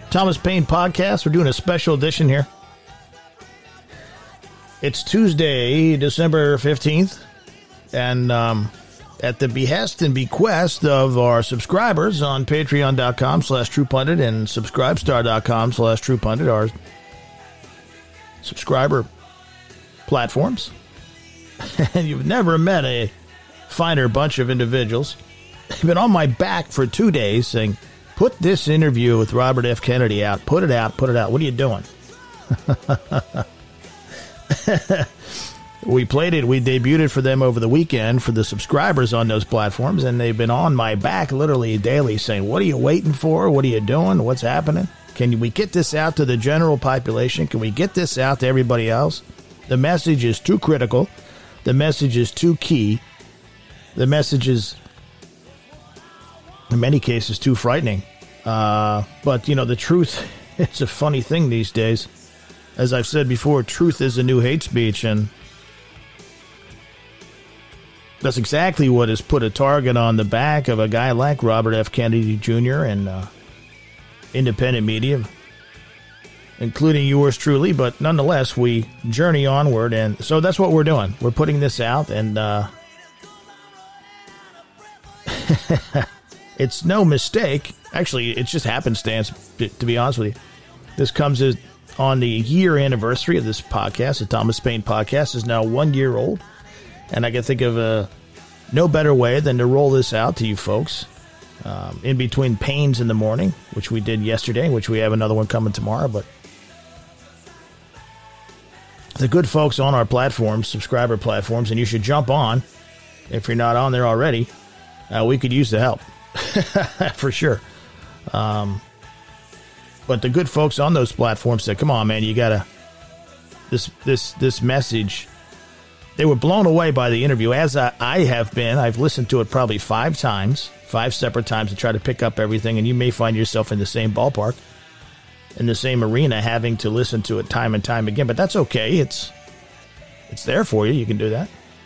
Thomas Paine Podcast. We're doing a special edition here. It's Tuesday, December 15th, and at the behest and bequest of our subscribers on patreon.com/TruePundit and subscribestar.com/TruePundit, our subscriber platforms. And you've never met a finer bunch of individuals. They've been on my back for 2 days saying, put this interview with Robert F. Kennedy out. Put it out. Put it out. What are you doing? We played it. We debuted it for them over the weekend for the subscribers on those platforms, and they've been on my back literally daily saying, what are you waiting for? What are you doing? What's happening? Can we get this out to the general population? Can we get this out to everybody else? The message is too critical. The message is too key. The message is, in many cases, too frightening. But, you know, the truth, it's a funny thing these days. As I've said before, truth is the new hate speech, and that's exactly what has put a target on the back of a guy like Robert F. Kennedy Jr. and independent media, including yours truly. But nonetheless, we journey onward, and so that's what we're doing. We're putting this out, and it's no mistake. Actually, it's just happenstance, to be honest with you. This comes on the year anniversary of this podcast. The Thomas Paine Podcast is now 1 year old. And I can think of no better way than to roll this out to you folks in between pains in the morning, which we did yesterday, which we have another one coming tomorrow. But the good folks on our platforms, subscriber platforms, and you should jump on if you're not on there already. We could use the help for sure. But the good folks on those platforms said, come on, man, you gotta, this message. They were blown away by the interview, as I have been. I've listened to it probably 5 separate times to try to pick up everything, and you may find yourself in the same ballpark, in the same arena, having to listen to it time and time again. But that's okay. It's there for you. You can do that.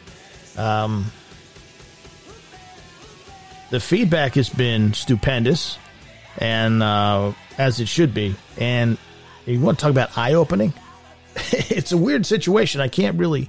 The feedback has been stupendous, and as it should be. And you want to talk about eye-opening? It's a weird situation. I can't really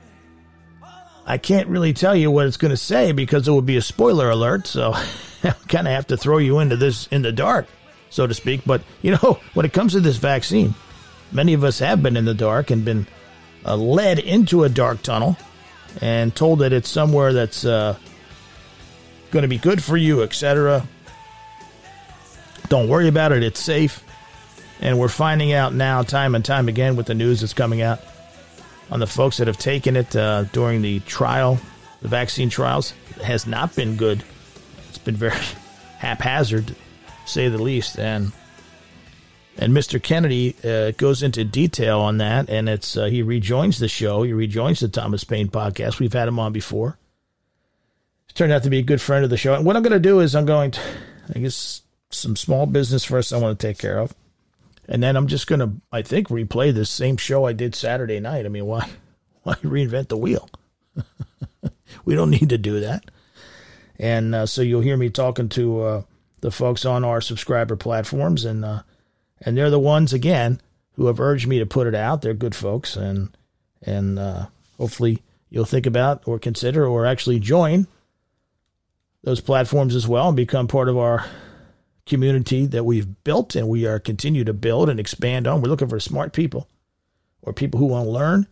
tell you what it's going to say because it would be a spoiler alert. So I kind of have to throw you into this in the dark, so to speak. But, you know, when it comes to this vaccine, many of us have been in the dark and been led into a dark tunnel and told that it's somewhere that's going to be good for you, etc. Don't worry about it. It's safe. And we're finding out now time and time again with the news that's coming out on the folks that have taken it during the trial, the vaccine trials. It has not been good. It's been very haphazard, to say the least. And Mr. Kennedy goes into detail on that, and it's he rejoins the show. He rejoins the Thomas Paine Podcast. We've had him on before. He's turned out to be a good friend of the show. And what I'm going to do is I'm going to, I guess, some small business first I want to take care of. And then I'm just going to, I think, replay this same show I did Saturday night. I mean, why reinvent the wheel? We don't need to do that. And so you'll hear me talking to the folks on our subscriber platforms. And they're the ones, again, who have urged me to put it out. They're good folks. And hopefully you'll think about or consider or actually join those platforms as well and become part of our community that we've built and we are continue to build and expand on. We're looking for smart people or people who want to learn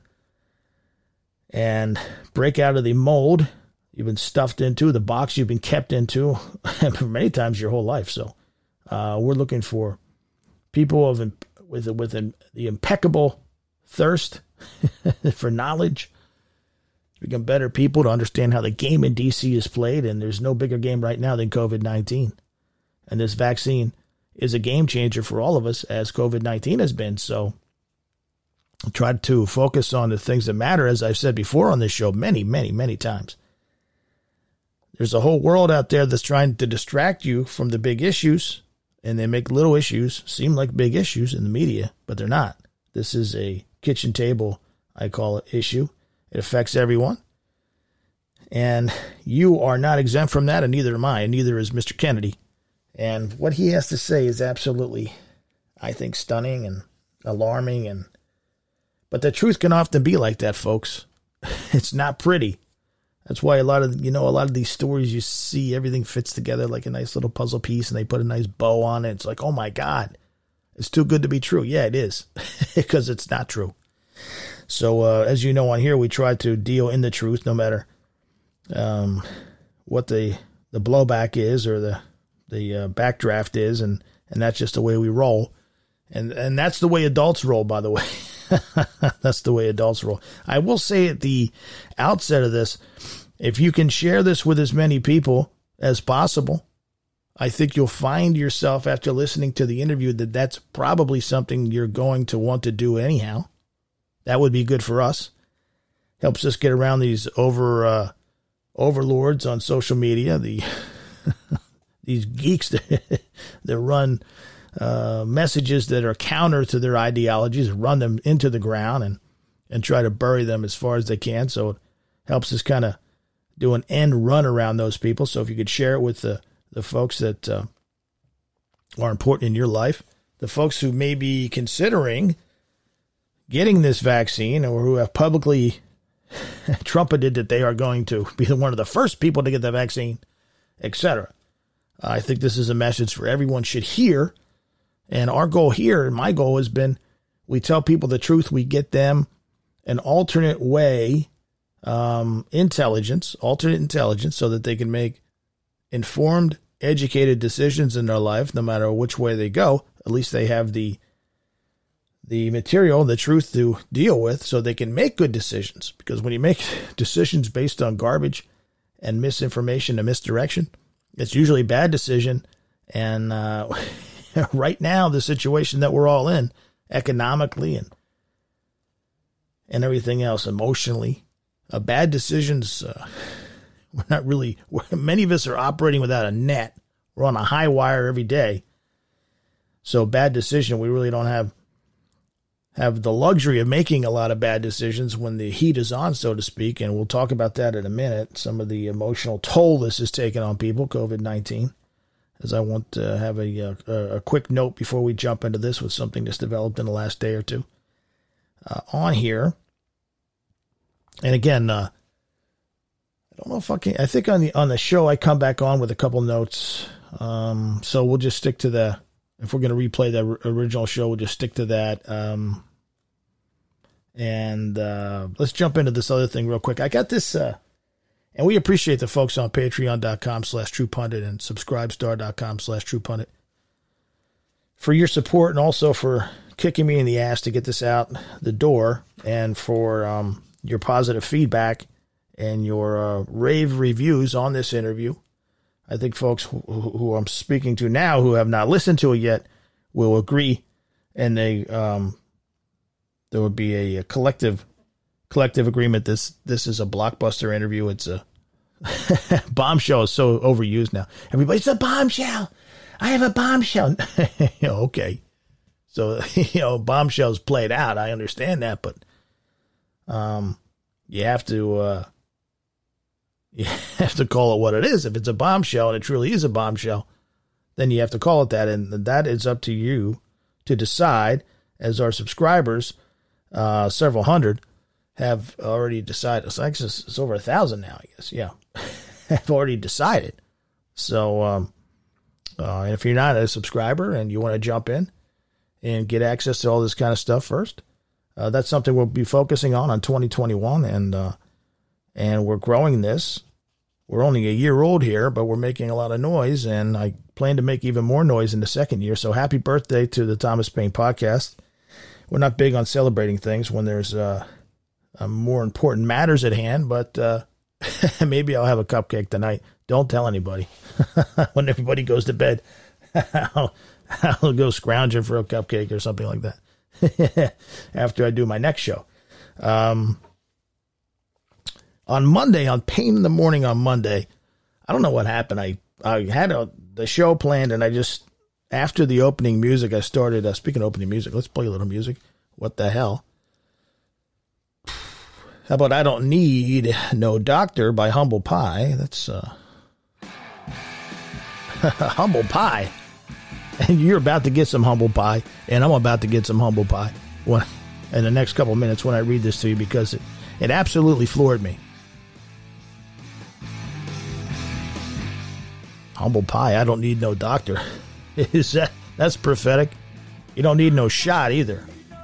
and break out of the mold you've been stuffed into, the box you've been kept into for many times your whole life. So we're looking for people with the impeccable thirst for knowledge, to become better people, to understand how the game in D.C. is played. And there's no bigger game right now than COVID-19. And this vaccine is a game changer for all of us, as COVID-19 has been. So I tried to focus on the things that matter, as I've said before on this show many, many, many times. There's a whole world out there that's trying to distract you from the big issues, and they make little issues seem like big issues in the media, but they're not. This is a kitchen table, I call it, issue. It affects everyone. And you are not exempt from that, and neither am I, and neither is Mr. Kennedy. And what he has to say is absolutely I think, stunning and alarming. But the truth can often be like that, folks. It's not pretty. That's why a lot of these stories you see, everything fits together like a nice little puzzle piece, and they put a nice bow on it. It's like, oh my God, it's too good to be true. Yeah, it is, because it's not true. So as you know, on here, we try to deal in the truth, no matter what the blowback is or the backdraft is, and that's just the way we roll. And that's the way adults roll, by the way. That's the way adults roll. I will say at the outset of this, if you can share this with as many people as possible, I think you'll find yourself, after listening to the interview, that that's probably something you're going to want to do anyhow. That would be good for us. Helps us get around these overlords on social media, these geeks that run messages that are counter to their ideologies, run them into the ground and try to bury them as far as they can. So it helps us kind of do an end run around those people. So if you could share it with the folks that are important in your life, the folks who may be considering getting this vaccine or who have publicly trumpeted that they are going to be one of the first people to get the vaccine, etc. I think this is a message for everyone should hear. And our goal here, my goal has been, we tell people the truth, we get them an alternate way, alternate intelligence, so that they can make informed, educated decisions in their life, no matter which way they go. At least they have the material, the truth to deal with, so they can make good decisions. Because when you make decisions based on garbage and misinformation and misdirection, it's usually a bad decision. And right now, the situation that we're all in, economically and everything else, emotionally, bad decisions, we're not really, many of us are operating without a net. We're on a high wire every day. So bad decision, we really don't have the luxury of making a lot of bad decisions when the heat is on, so to speak. And we'll talk about that in a minute. Some of the emotional toll this is taking on people, COVID-19. As I want to have a quick note before we jump into this with something that's developed in the last day or two on here. And again, I don't know if I can. I think on the show I come back on with a couple notes. So we'll just stick to if we're going to replay the original show, we'll just stick to that. And let's jump into this other thing real quick. I got this. And we appreciate the folks on patreon.com/TruePundit and subscribestar.com/TruePundit for your support, and also for kicking me in the ass to get this out the door, and for your positive feedback and your rave reviews on this interview. I think folks who I'm speaking to now who have not listened to it yet will agree, and there would be a collective agreement. This is a blockbuster interview. It's a bombshell is so overused now. Everybody's a bombshell. I have a bombshell. Okay. So, bombshells played out. I understand that, but you have to call it what it is. If it's a bombshell and it truly is a bombshell, then you have to call it that. And that is up to you to decide, as our subscribers, several hundred, have already decided. It's over 1,000 now, I guess. Yeah. Have already decided. So, if you're not a subscriber and you want to jump in and get access to all this kind of stuff first, that's something we'll be focusing on 2021. And we're growing this. We're only a year old here, but we're making a lot of noise, and I plan to make even more noise in the second year. So happy birthday to the Thomas Paine Podcast. We're not big on celebrating things when there's more important matters at hand, but maybe I'll have a cupcake tonight. Don't tell anybody. When everybody goes to bed, I'll go scrounging for a cupcake or something like that after I do my next show. On Monday, on Pain in the Morning on Monday, I don't know what happened. I had the show planned, and I just, after the opening music, I started, speaking of opening music, let's play a little music. What the hell? How about I Don't Need No Doctor by Humble Pie? That's Humble Pie. And you're about to get some humble pie, and I'm about to get some humble pie in the next couple of minutes when I read this to you, because it absolutely floored me. Humble pie, I don't need no doctor. That's prophetic. You don't need no shot either.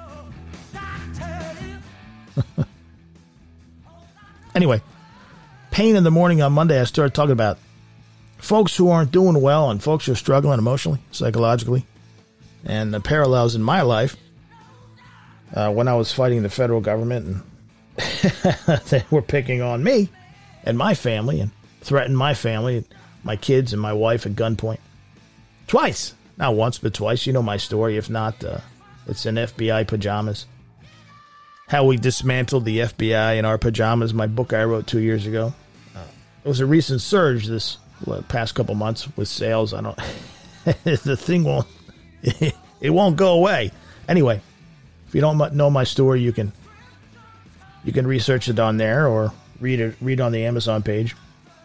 Anyway, pain in the morning on Monday, I started talking about folks who aren't doing well and folks who are struggling emotionally, psychologically, and the parallels in my life when I was fighting the federal government, and they were picking on me and my family and threatened my family, my kids and my wife at gunpoint. Twice. Not once, but twice. You know my story. If not, it's in FBI pajamas. How we dismantled the FBI in our pajamas, my book I wrote 2 years ago. It was a recent surge this past couple months with sales. I don't. The thing won't. It won't go away. Anyway, if you don't know my story, you can research it on there or read on the Amazon page.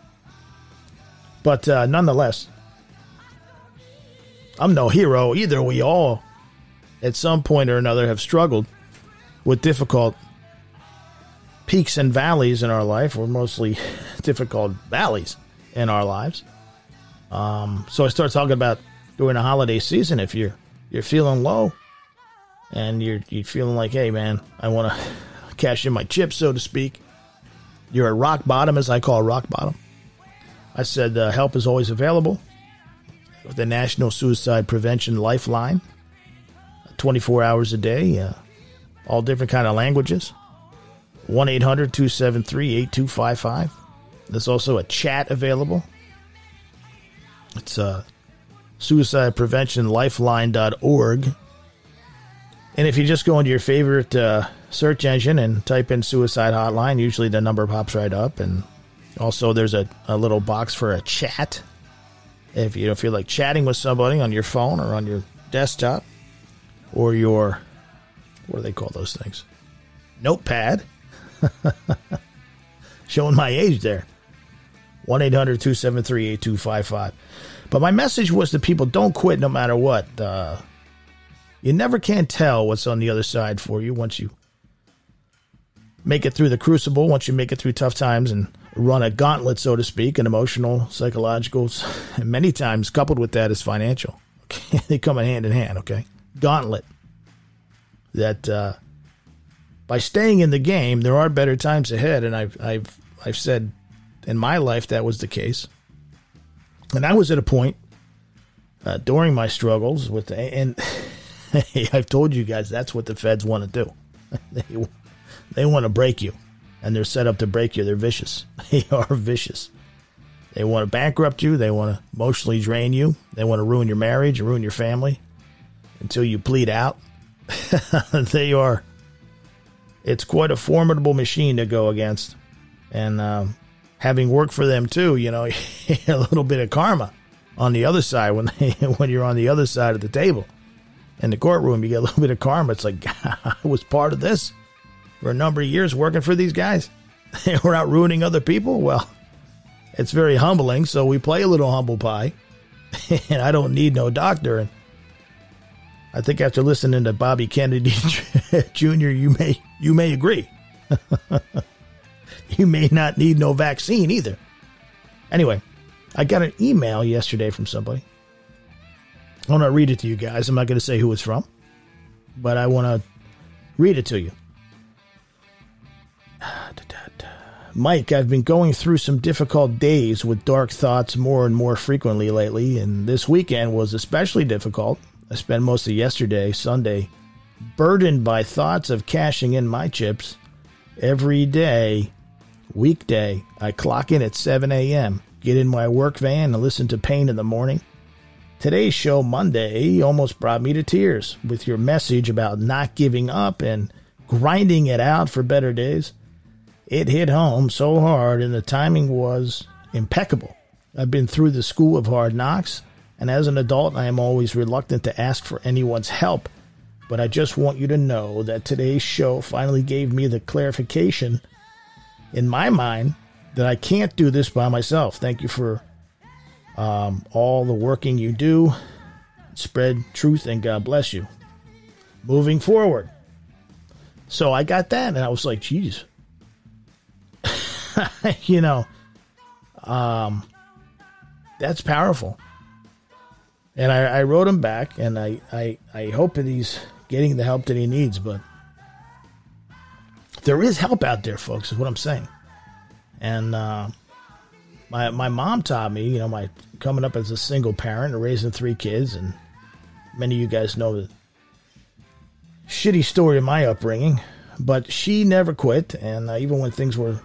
But nonetheless, I'm no hero either. We all, at some point or another, have struggled with difficult peaks and valleys in our life, or mostly difficult valleys in our lives. So I start talking about during the holiday season, if you're feeling low and you're feeling like, hey man, I want to cash in my chips, so to speak. You're at rock bottom, as I call rock bottom. I said help is always available with the National Suicide Prevention Lifeline, 24 hours a day, all different kind of languages. 1-800-273-8255. There's also a chat available. It's suicidepreventionlifeline.org. And if you just go into your favorite search engine and type in suicide hotline, usually the number pops right up. And also there's a little box for a chat. If you don't feel like chatting with somebody on your phone or on your desktop or your, what do they call those things? Notepad. Showing my age there. 1-800-273-8255. But my message was to people, don't quit no matter what. You never can tell what's on the other side for you once you make it through the crucible, once you make it through tough times and run a gauntlet, so to speak, an emotional, psychological, and many times coupled with that is financial. Okay? They come in hand, okay? Gauntlet. That by staying in the game, there are better times ahead, and I've said in my life that was the case. And I was at a point during my struggles with and I've told you guys that's what the feds want to do. They want to break you, and they're set up to break you. They're vicious. They are vicious. They want to bankrupt you. They want to emotionally drain you. They want to ruin your marriage, ruin your family until you bleed out. They are. It's quite a formidable machine to go against. And having worked for them too, you know, a little bit of karma on the other side when you're on the other side of the table in the courtroom, you get a little bit of karma. It's like, I was part of this for a number of years working for these guys. They were out ruining other people. Well, it's very humbling. So we play a little humble pie, and I don't need no doctor. And I think after listening to Bobby Kennedy Jr., you may agree. You may not need no vaccine either. Anyway, I got an email yesterday from somebody. I want to read it to you guys. I'm not going to say who it's from, but I want to read it to you. Mike, I've been going through some difficult days with dark thoughts more and more frequently lately, and this weekend was especially difficult. I spent most of yesterday, Sunday, burdened by thoughts of cashing in my chips. Every day, weekday, I clock in at 7 a.m., get in my work van and listen to Pain in the morning. Today's show, Monday, almost brought me to tears with your message about not giving up and grinding it out for better days. It hit home so hard, and the timing was impeccable. I've been through the school of hard knocks, and as an adult, I am always reluctant to ask for anyone's help. But I just want you to know that today's show finally gave me the clarification in my mind that I can't do this by myself. Thank you for all the working you do. spread truth, and God bless you. Moving forward. So I got that, and I was like, geez. You know, that's powerful. And I wrote him back, and I hope that he's getting the help that he needs. But there is help out there, folks, is what I'm saying. And my mom taught me, you know, my coming up as a single parent and raising 3 kids, and many of you guys know the shitty story of my upbringing. But she never quit, and even when things were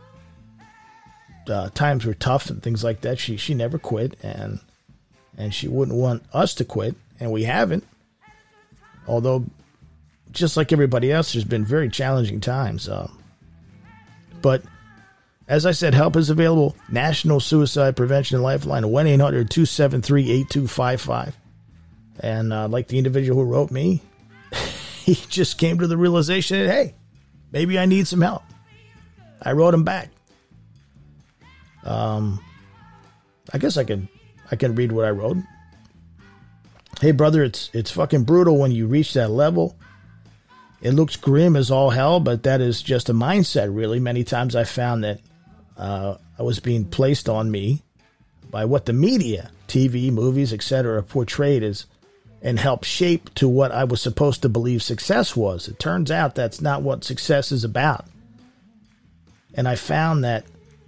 times were tough and things like that, she never quit, and she wouldn't want us to quit, and we haven't. Although, just like everybody else, there's been very challenging times. But as I said, help is available. National Suicide Prevention Lifeline, 1-800-273-8255. And like the individual who wrote me, he just came to the realization that, hey, maybe I need some help. I wrote him back. I guess I can read what I wrote. Hey, brother, it's fucking brutal when you reach that level. It looks grim as all hell, but that is just a mindset, really. Many times I found that I was being placed on me by what the media, TV, movies, etc., portrayed as and helped shape to what I was supposed to believe success was. It turns out that's not what success is about. And I found that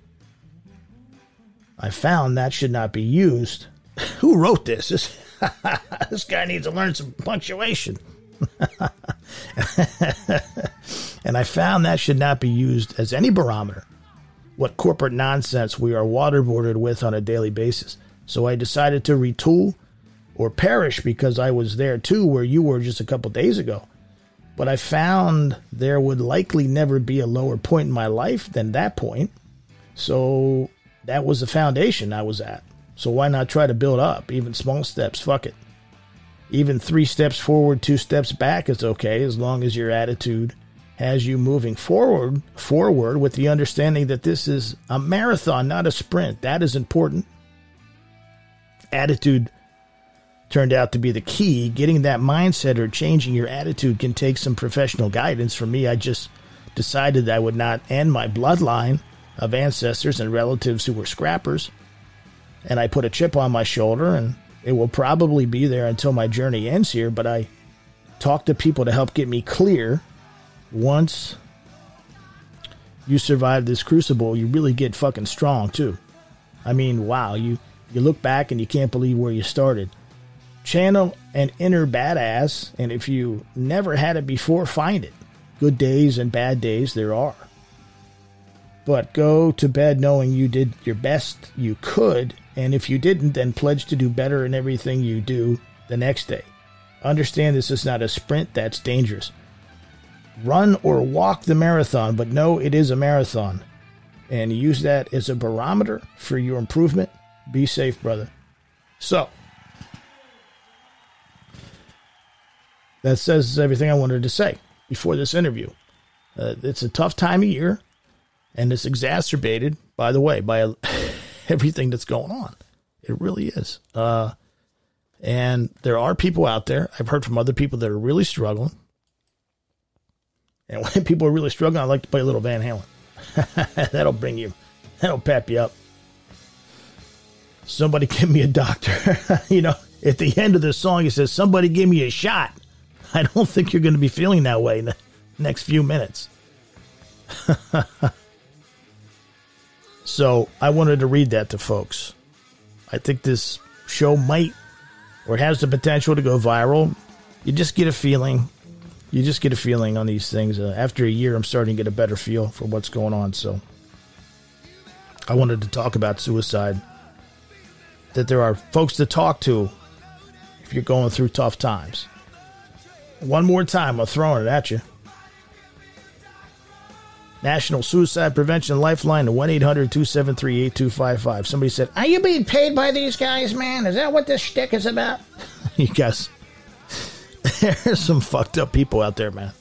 should not be used. Who wrote this? This guy needs to learn some punctuation. And I found that should not be used as any barometer. What corporate nonsense we are waterboarded with on a daily basis. So I decided to retool or perish, because I was there too where you were just a couple days ago. But I found there would likely never be a lower point in my life than that point. So that was the foundation I was at. So why not try to build up? Even small steps, fuck it. Even 3 steps forward, 2 steps back is okay, as long as your attitude has you moving forward with the understanding that this is a marathon, not a sprint. That is important. Attitude turned out to be the key. Getting that mindset or changing your attitude can take some professional guidance. For me, I just decided I would not end my bloodline of ancestors and relatives who were scrappers. And I put a chip on my shoulder, and it will probably be there until my journey ends here. But I talk to people to help get me clear. Once you survive this crucible, you really get fucking strong too. I mean, wow, you look back and you can't believe where you started. Channel an inner badass, and if you never had it before, find it. Good days and bad days there are. But go to bed knowing you did your best you could, and if you didn't, then pledge to do better in everything you do the next day. Understand this is not a sprint that's dangerous. Run or walk the marathon, but know it is a marathon. And use that as a barometer for your improvement. Be safe, brother. So, that says everything I wanted to say before this interview. It's a tough time of year, and it's exacerbated, by the way, by everything that's going on. It really is. And there are people out there, I've heard from other people that are really struggling. And when people are really struggling, I like to play a little Van Halen. That'll pep you up. Somebody give me a doctor. You know, at the end of the song, it says, somebody give me a shot. I don't think you're going to be feeling that way in the next few minutes. So I wanted to read that to folks. I think this show might, or it has the potential to go viral. You just get a feeling. You just get a feeling on these things. After a year, I'm starting to get a better feel for what's going on. So I wanted to talk about suicide. That there are folks to talk to if you're going through tough times. One more time, I'm throwing it at you. National Suicide Prevention Lifeline, 1-800-273-8255. Somebody said, are you being paid by these guys, man? Is that what this shtick is about? You guys, there's some fucked up people out there, man.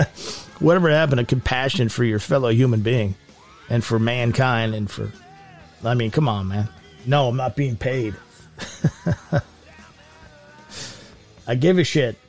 Whatever happened to compassion for your fellow human being and for mankind and for I mean, come on, man. No, I'm not being paid. I give a shit.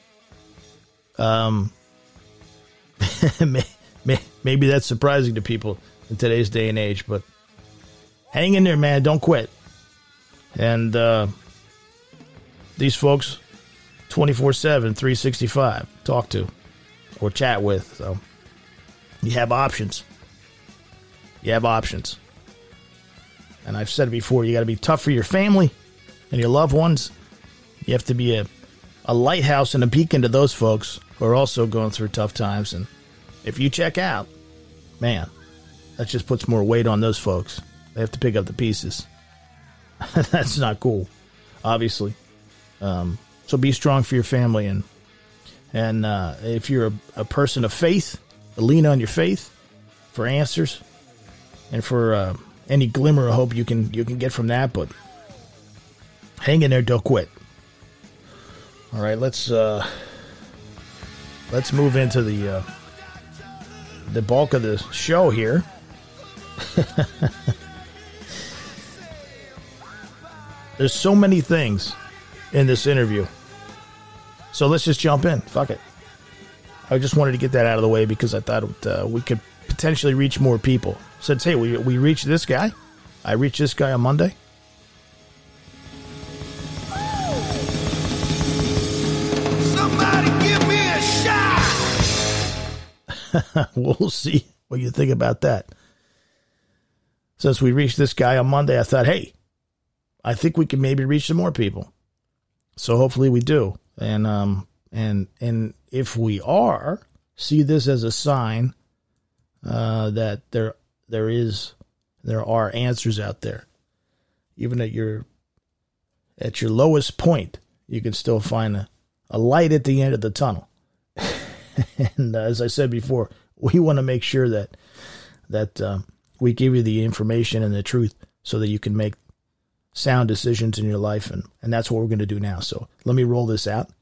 Maybe that's surprising to people in today's day and age, but hang in there, man. Don't quit. And these folks, 24/7, 365, talk to or chat with. So you have options. You have options. And I've said it before, you got to be tough for your family and your loved ones. You have to be a lighthouse and a beacon to those folks who are also going through tough times. And if you check out, man, that just puts more weight on those folks. They have to pick up the pieces. That's not cool, obviously. So be strong for your family. And if you're a person of faith, lean on your faith for answers and for any glimmer of hope you can get from that. But hang in there, don't quit. All right, let's move into the bulk of the show here. There's so many things in this interview, so let's just jump in. Fuck it. I just wanted to get that out of the way because I thought we could potentially reach more people. Said, hey, we reached this guy. I reached this guy on Monday. Somebody give me a shot. We'll see what you think about that. Since we reached this guy on Monday, I thought, hey, I think we can maybe reach some more people. So hopefully we do. And if we are, see this as a sign that there are answers out there. Even at your lowest point, you can still find a light at the end of the tunnel. And as I said before, we want to make sure that we give you the information and the truth so that you can make sound decisions in your life. And that's what we're going to do now. So let me roll this out.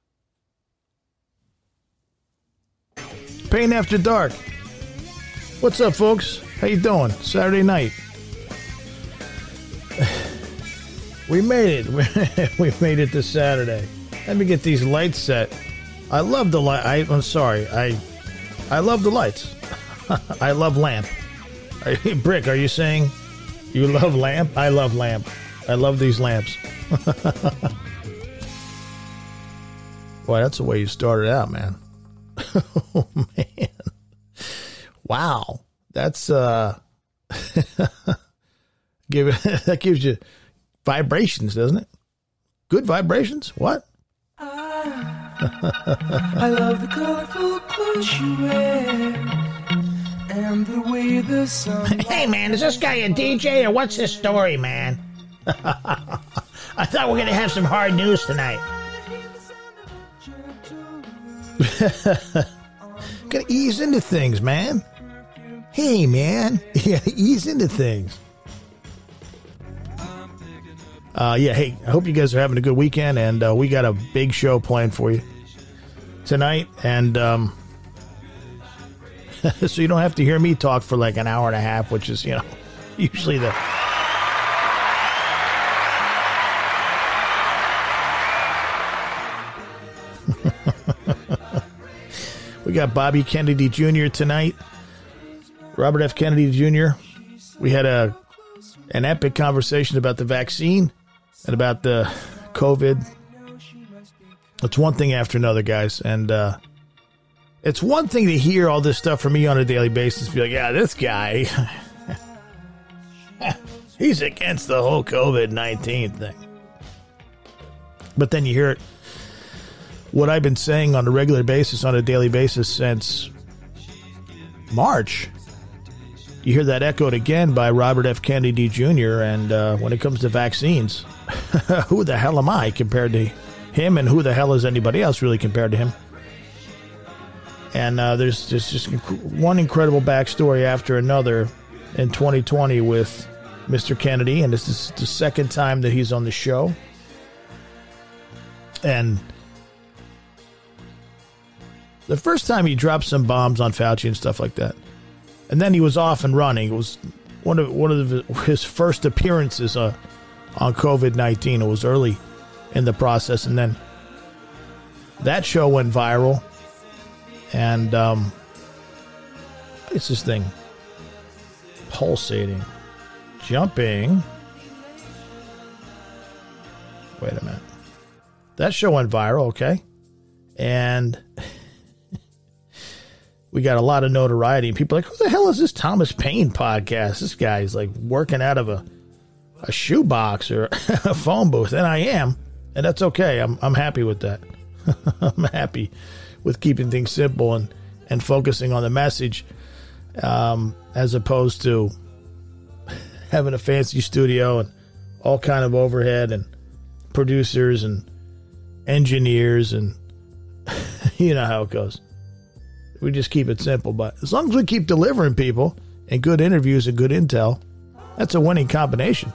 Pain After Dark. What's up, folks? How you doing? Saturday night. We made it. We made it this Saturday. Let me get these lights set. I love the light. I'm sorry. I love the lights. I love lamp. Brick, are you saying you love lamp? I love lamp. I love these lamps. Boy, that's the way you started out, man. Oh, man. Wow. That's, that gives you vibrations, doesn't it? Good vibrations? What? I love the colorful clothes you wear and the way the sun. Hey, man, is this guy a DJ or what's his story, man? I thought we were going to have some hard news tonight. Gotta ease into things, man. Hey, man. You gotta ease into things. Hey, I hope you guys are having a good weekend, and we got a big show planned for you tonight, and so you don't have to hear me talk for like an hour and a half, which is, usually the... We got Bobby Kennedy Jr. tonight. Robert F. Kennedy Jr. We had an epic conversation about the vaccine and about the COVID. It's one thing after another, guys. And it's one thing to hear all this stuff from me on a daily basis. Be like, yeah, this guy, he's against the whole COVID-19 thing. But then you hear it. What I've been saying on a regular basis, on a daily basis since March, you hear that echoed again by Robert F. Kennedy Jr. And when it comes to vaccines, who the hell am I compared to him, and who the hell is anybody else really compared to him? And there's just one incredible backstory after another in 2020 with Mr. Kennedy, and this is the second time that he's on the show. And the first time he dropped some bombs on Fauci and stuff like that. And then he was off and running. It was one of his first appearances on COVID-19. It was early in the process, and then that show went viral. And it's this thing pulsating, jumping. Wait a minute. That show went viral, okay? And we got a lot of notoriety. And people are like, who the hell is this Thomas Paine podcast? This guy's like working out of a shoebox or a phone booth. And I am. And that's okay. I'm happy with that. I'm happy with keeping things simple and focusing on the message, as opposed to having a fancy studio and all kind of overhead and producers and engineers, and you know how it goes. We just keep it simple, but as long as we keep delivering people and good interviews and good intel, that's a winning combination.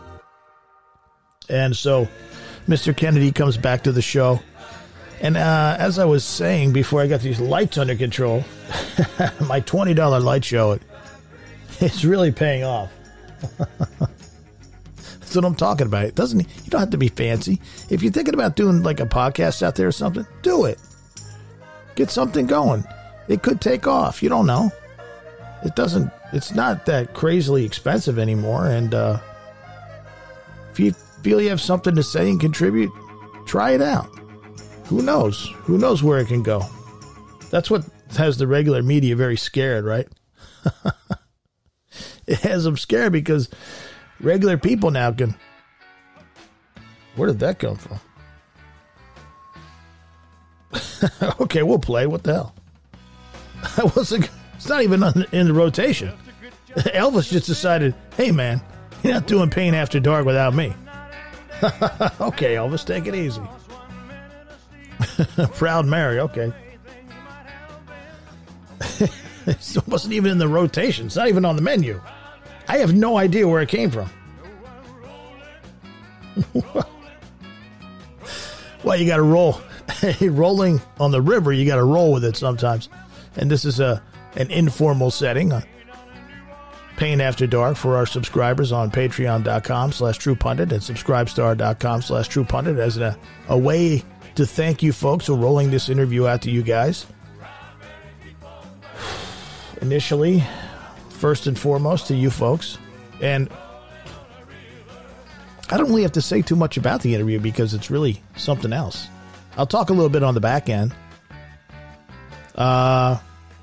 And so Mr. Kennedy comes back to the show. And as I was saying before I got these lights under control, my $20 light show, it's really paying off. That's what I'm talking about. You don't have to be fancy. If you're thinking about doing like a podcast out there or something, do it. Get something going. It could take off. You don't know. It's not that crazily expensive anymore. And if you feel you have something to say and contribute, try it out. Who knows? Who knows where it can go? That's what has the regular media very scared, right? It has them scared because regular people now can... Where did that come from? Okay, we'll play. What the hell? It's not even in the rotation. Elvis just decided, hey, man, you're not doing Pain After Dark without me. Okay, Elvis, take it easy. Proud Mary, okay. It wasn't even in the rotation. It's not even on the menu. I have no idea where it came from. Well, you got to roll. Rolling on the river, you got to roll with it sometimes. And this is an informal setting. Pain After Dark for our subscribers on patreon.com/truepundit and subscribestar.com/truepundit as a way to thank you folks for rolling this interview out to you guys. Initially, first and foremost to you folks. And I don't really have to say too much about the interview because it's really something else. I'll talk a little bit on the back end. My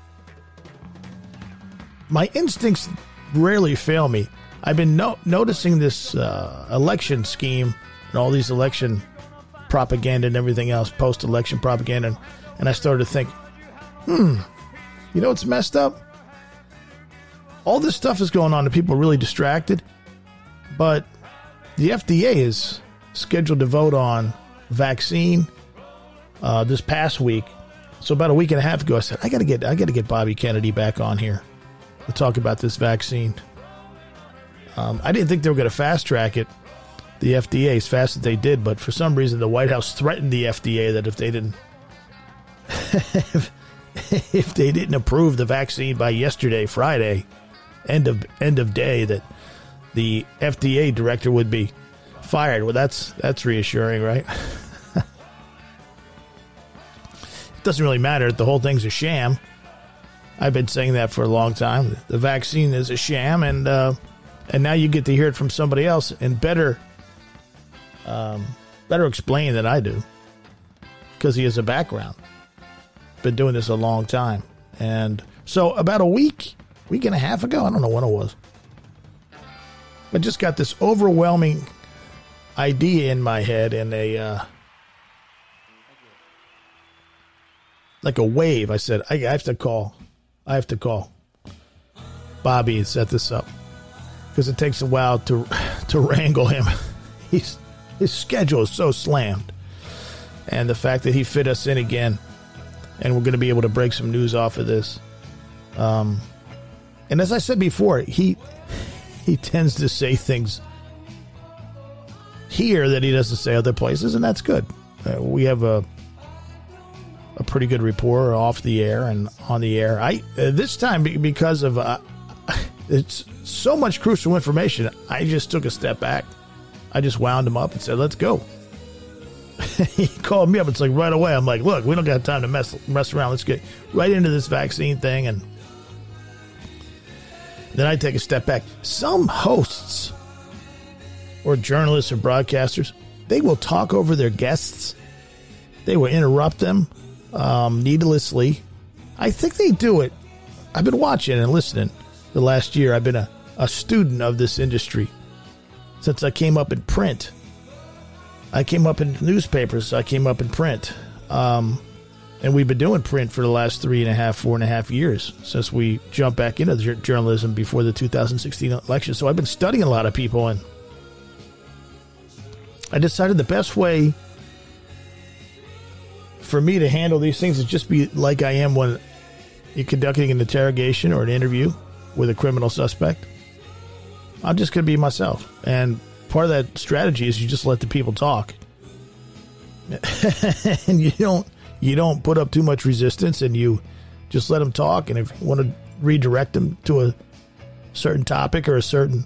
instincts rarely fail me. I've been noticing this election scheme and all these election propaganda and everything else, post-election propaganda, and I started to think, you know what's messed up? All this stuff is going on and people are really distracted, but the FDA is scheduled to vote on vaccine this past week. So about a week and a half ago, I said, I gotta get Bobby Kennedy back on here to talk about this vaccine. I didn't think they were going to fast track it, the FDA, as fast as they did, but for some reason the White House threatened the FDA that if they didn't if they didn't approve the vaccine by yesterday, Friday, end of day, that the FDA director would be fired. Well, that's reassuring, right? It doesn't really matter. The whole thing's a sham. I've been saying that for a long time. The vaccine is a sham, and now you get to hear it from somebody else and better explain than I do, because he has a background. Been doing this a long time. And so about a week and a half ago, I don't know when it was, I just got this overwhelming idea in my head, and like a wave. I said, I have to call Bobby and set this up, because it takes a while to wrangle him. His schedule is so slammed, and the fact that he fit us in again, and we're going to be able to break some news off of this. And as I said before, he tends to say things here that he doesn't say other places, and that's good. We have a pretty good rapport off the air and on the air. This time, because of it's so much crucial information. I just took a step back. I just wound him up and said, let's go. He called me up. It's like right away. I'm like, look, we don't got time to mess around. Let's get right into this vaccine thing. And then I take a step back. Some hosts or journalists or broadcasters, they will talk over their guests. They will interrupt them needlessly. I think they do it. I've been watching and listening the last year. I've been a student of this industry since I came up in print. I came up in newspapers. I came up in print. And we've been doing print for the last 4.5 years since we jumped back into journalism before the 2016 election. So I've been studying a lot of people, and I decided the best way for me to handle these things is just be like I am when you're conducting an interrogation or an interview with a criminal suspect. I'm just going to be myself. And part of that strategy is you just let the people talk. And you don't put up too much resistance, and you just let them talk. And if you want to redirect them to a certain topic or a certain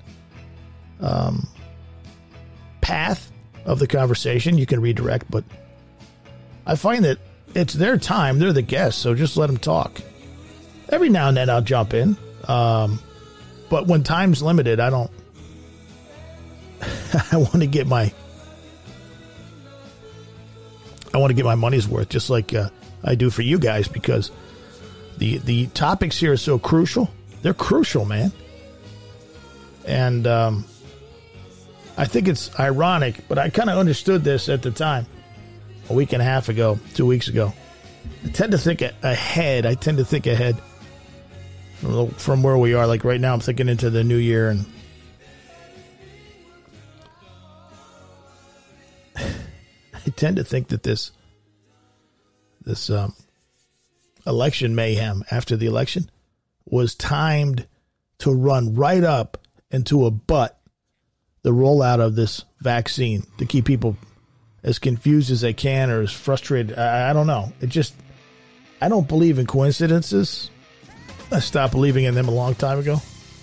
path of the conversation, you can redirect. But I find that it's their time. They're the guests, so just let them talk. Every now and then I'll jump in. But when time's limited, I don't. I want to get my money's worth, just like I do for you guys, because the topics here are so crucial. They're crucial, man. And I think it's ironic, but I kind of understood this at the time, a week and a half ago, 2 weeks ago. I tend to think ahead. I tend to think ahead from where we are. Like right now, I'm thinking into the new year, and I tend to think that this election mayhem after the election was timed to run right up into a butt the rollout of this vaccine, to keep people as confused as they can or as frustrated. I don't know. I don't believe in coincidences. I stopped believing in them a long time ago.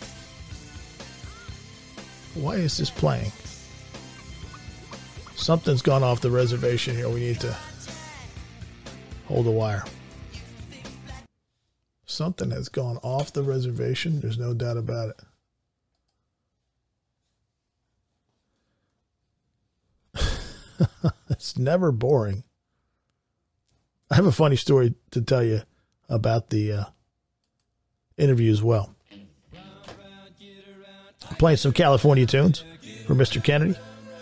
Why is this playing? Something's gone off the reservation here. We need to hold the wire. Something has gone off the reservation. There's no doubt about it. It's never boring. I have a funny story to tell you about the interview as well. I'm playing some California tunes for Mr. Kennedy.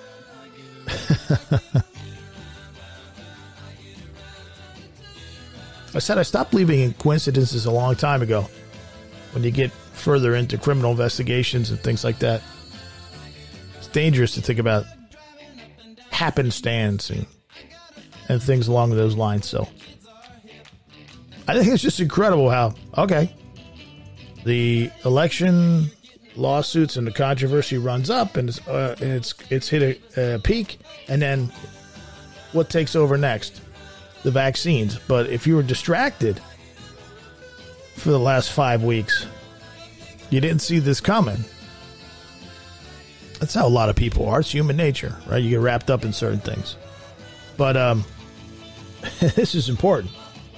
I said I stopped believing in coincidences a long time ago. When you get further into criminal investigations and things like that, it's dangerous to think about happenstance and things along those lines. So I think it's just incredible how, okay, the election lawsuits and the controversy runs up, and it's hit a peak, and then what takes over next? The vaccines. But if you were distracted for the last 5 weeks, you didn't see this coming. That's how a lot of people are. It's human nature, right? You get wrapped up in certain things. But this is important.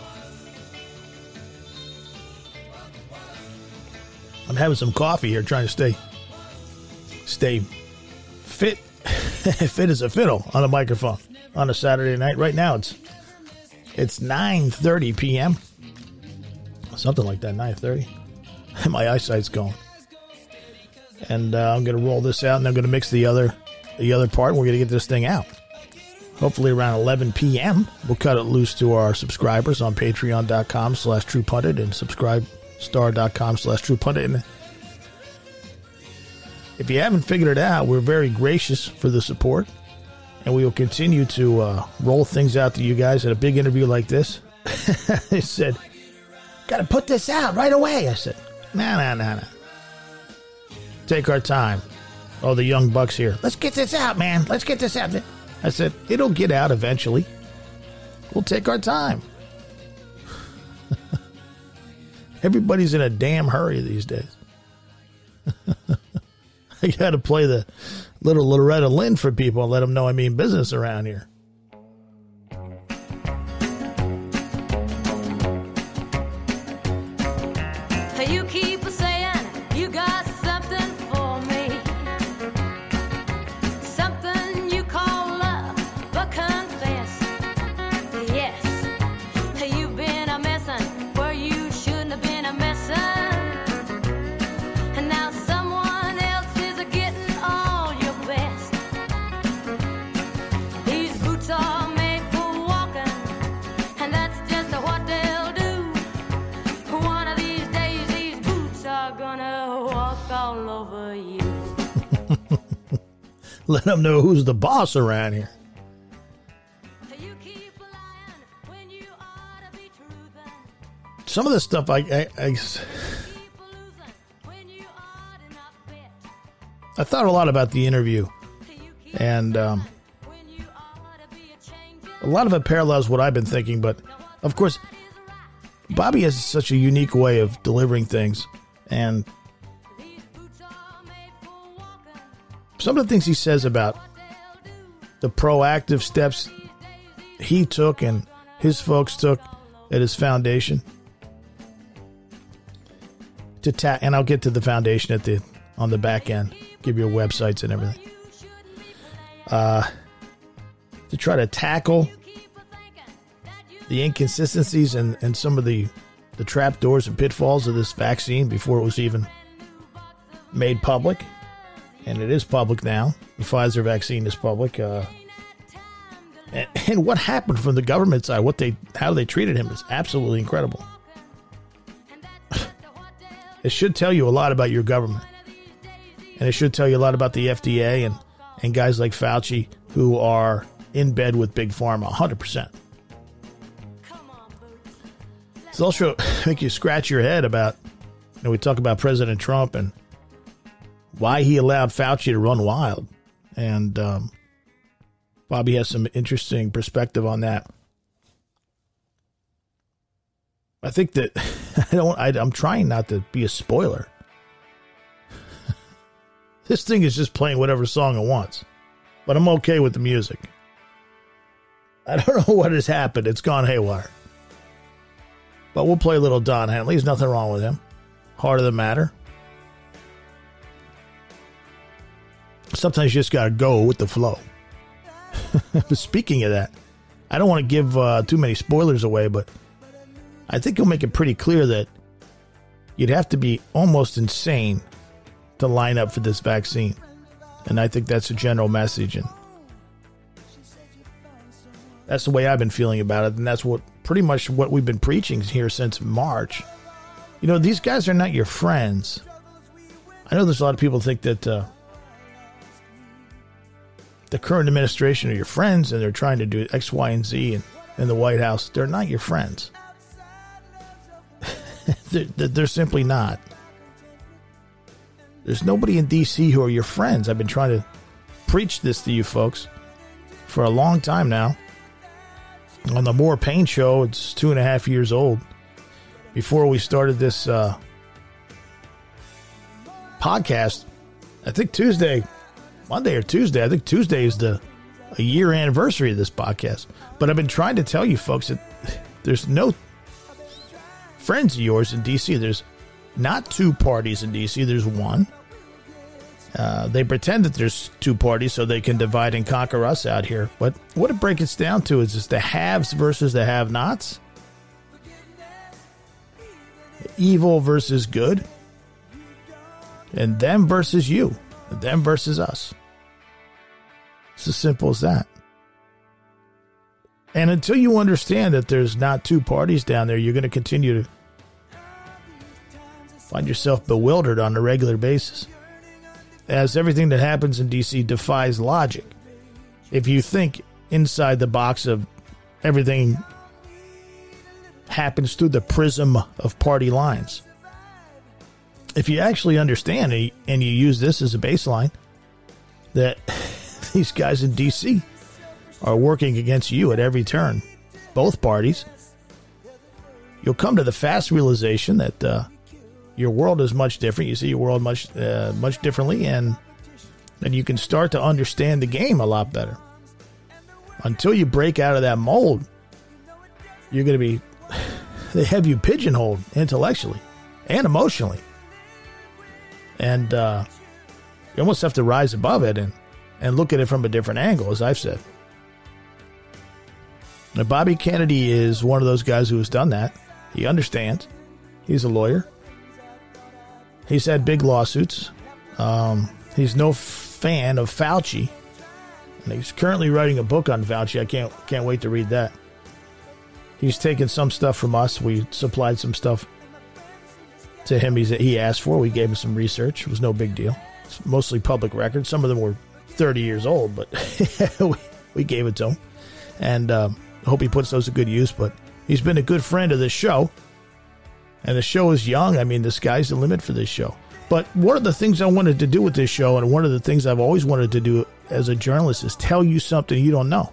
I'm having some coffee here, trying to stay fit, fit as a fiddle on a microphone on a Saturday night. Right now, it's 9:30 p.m. Something like that, 9:30. My eyesight's going. And I'm going to roll this out, and I'm going to mix the other part, and we're going to get this thing out. Hopefully around 11 p.m. We'll cut it loose to our subscribers on patreon.com/truepundit and subscribestar.com/truepundit. And if you haven't figured it out, we're very gracious for the support, and we will continue to roll things out to you guys at a big interview like this. They said, got to put this out right away. I said, no. Take our time. Oh, the young bucks here. Let's get this out, man. Let's get this out. I said, it'll get out eventually. We'll take our time. Everybody's in a damn hurry these days. I got to play the little Loretta Lynn for people and let them know I mean business around here. You keep saying you got something for me, something you call love, but confess, yes, you've been a messin' where you shouldn't have been a messin', and now someone else is getting all your best. These boots are made for walking, and that's just what they'll do. One of these days these boots are gonna walk all over you. Let them know who's the boss around here. You keep lying when you ought to be truthin'. Some of this stuff Keep losing when you ought to not bet. I thought a lot about the interview, You keep and when you ought to be a changin'. a lot of it parallels what I've been thinking, but of course, Bobby has such a unique way of delivering things, and These boots are made for walking. some of the things he says about the proactive steps he took and his folks took at his foundation to and I'll get to the foundation on the back end, give you websites and everything, to try to tackle the inconsistencies and some of the trapdoors and pitfalls of this vaccine before it was even made public. And it is public now. The Pfizer vaccine is public. And what happened from the government side, how they treated him is absolutely incredible. It should tell you a lot about your government. And it should tell you a lot about the FDA and guys like Fauci who are in bed with Big Pharma 100%. It's also make you scratch your head about, we talk about President Trump and why he allowed Fauci to run wild. And Bobby has some interesting perspective on that. I think that I'm trying not to be a spoiler. This thing is just playing whatever song it wants. But I'm okay with the music. I don't know what has happened. It's gone haywire. But we'll play a little Don Henley. There's nothing wrong with him. Heart of the matter. Sometimes you just got to go with the flow. But speaking of that, I don't want to give too many spoilers away, but I think he'll make it pretty clear that you'd have to be almost insane to line up for this vaccine. And I think that's a general message. And that's the way I've been feeling about it. And that's pretty much what we've been preaching here since March. These guys are not your friends. I know there's a lot of people think that the current administration are your friends and they're trying to do X, Y, and Z in the White House. They're not your friends. They're simply not. There's nobody in D.C. who are your friends. I've been trying to preach this to you folks for a long time now. On the More Pain Show, it's 2.5 years old. Before we started this podcast, I think Monday or Tuesday, I think Tuesday is a year anniversary of this podcast. But I've been trying to tell you folks that there's no friends of yours in D.C. There's not two parties in D.C. There's one. They pretend that there's two parties so they can divide and conquer us out here. But what it breaks down to is just the haves versus the have-nots. Evil versus good. And them versus you. And them versus us. It's as simple as that. And until you understand that there's not two parties down there, you're going to continue to find yourself bewildered on a regular basis. As everything that happens in D.C. defies logic. If you think inside the box of everything happens through the prism of party lines. If you actually understand and you use this as a baseline, that these guys in D.C. are working against you at every turn, both parties, you'll come to the fast realization that your world is much different. You see your world much differently, and then you can start to understand the game a lot better. Until you break out of that mold, you're going to be, they have you pigeonholed intellectually and emotionally. And you almost have to rise above it and look at it from a different angle, as I've said. Now, Bobby Kennedy is one of those guys who has done that. He understands. He's a lawyer. He's had big lawsuits. He's no fan of Fauci. And he's currently writing a book on Fauci. I can't wait to read that. He's taken some stuff from us. We supplied some stuff to him he asked for. We gave him some research. It was no big deal. It's mostly public records. Some of them were 30 years old, but we gave it to him. And I hope he puts those to good use. But he's been a good friend of this show. And the show is young. I mean, the sky's the limit for this show. But one of the things I wanted to do with this show, and one of the things I've always wanted to do as a journalist, is tell you something you don't know.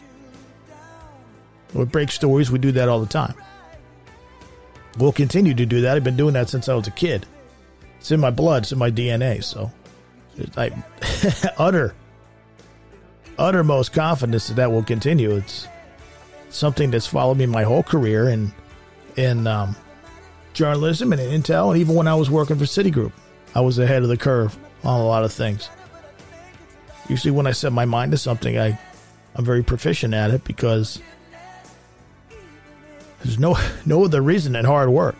We break stories. We do that all the time. We'll continue to do that. I've been doing that since I was a kid. It's in my blood. It's in my DNA. So I uttermost confidence that will continue. It's something that's followed me my whole career in journalism and in Intel. And even when I was working for Citigroup, I was ahead of the curve on a lot of things. Usually when I set my mind to something, I'm very proficient at it because there's no other reason than hard work.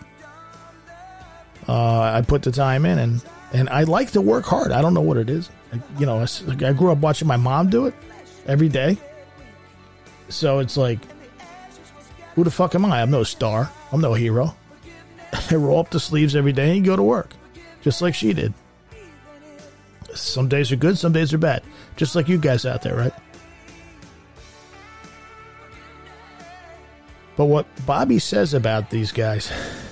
I put the time in, and I like to work hard. I don't know what it is. I grew up watching my mom do it every day. So it's like, who the fuck am I? I'm no star. I'm no hero. I roll up the sleeves every day and go to work, just like she did. Some days are good, some days are bad. Just like you guys out there, right? But what Bobby says about these guys,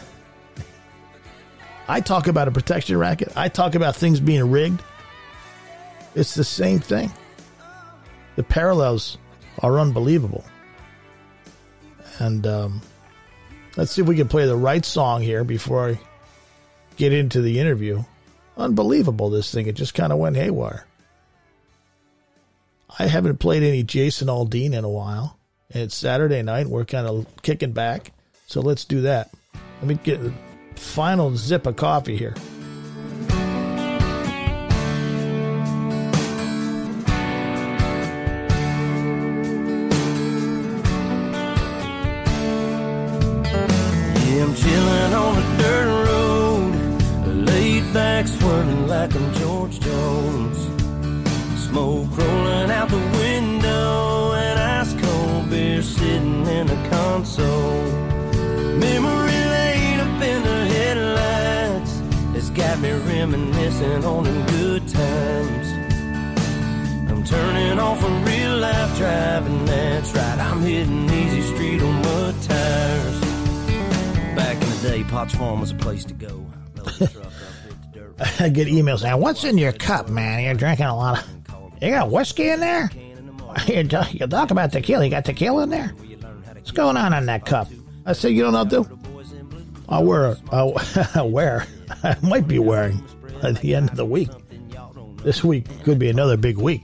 I talk about a protection racket. I talk about things being rigged. It's the same thing. The parallels are unbelievable. And let's see if we can play the right song here before I get into the interview. Unbelievable, this thing. It just kind of went haywire. I haven't played any Jason Aldean in a while. And it's Saturday night. We're kind of kicking back. So let's do that. Let me get the final zip of coffee here. I'm chilling on a dirt road, laid back swirling like I'm George Jones. Smoke rolling out the window and ice cold beer sitting in a console. Memory laid up in the headlights, it's got me reminiscing on them good times. I'm turning off a real life driving, that's right, I'm hitting easy street on mud tires. Back in the day, Potts Farm was a place to go. I get emails saying, "What's in your cup, man? You're drinking a lot of... You got whiskey in there? You talk about tequila. You got tequila in there? What's going on in that cup?" I say, "You don't know, do? I might be wearing at the end of the week. This week could be another big week.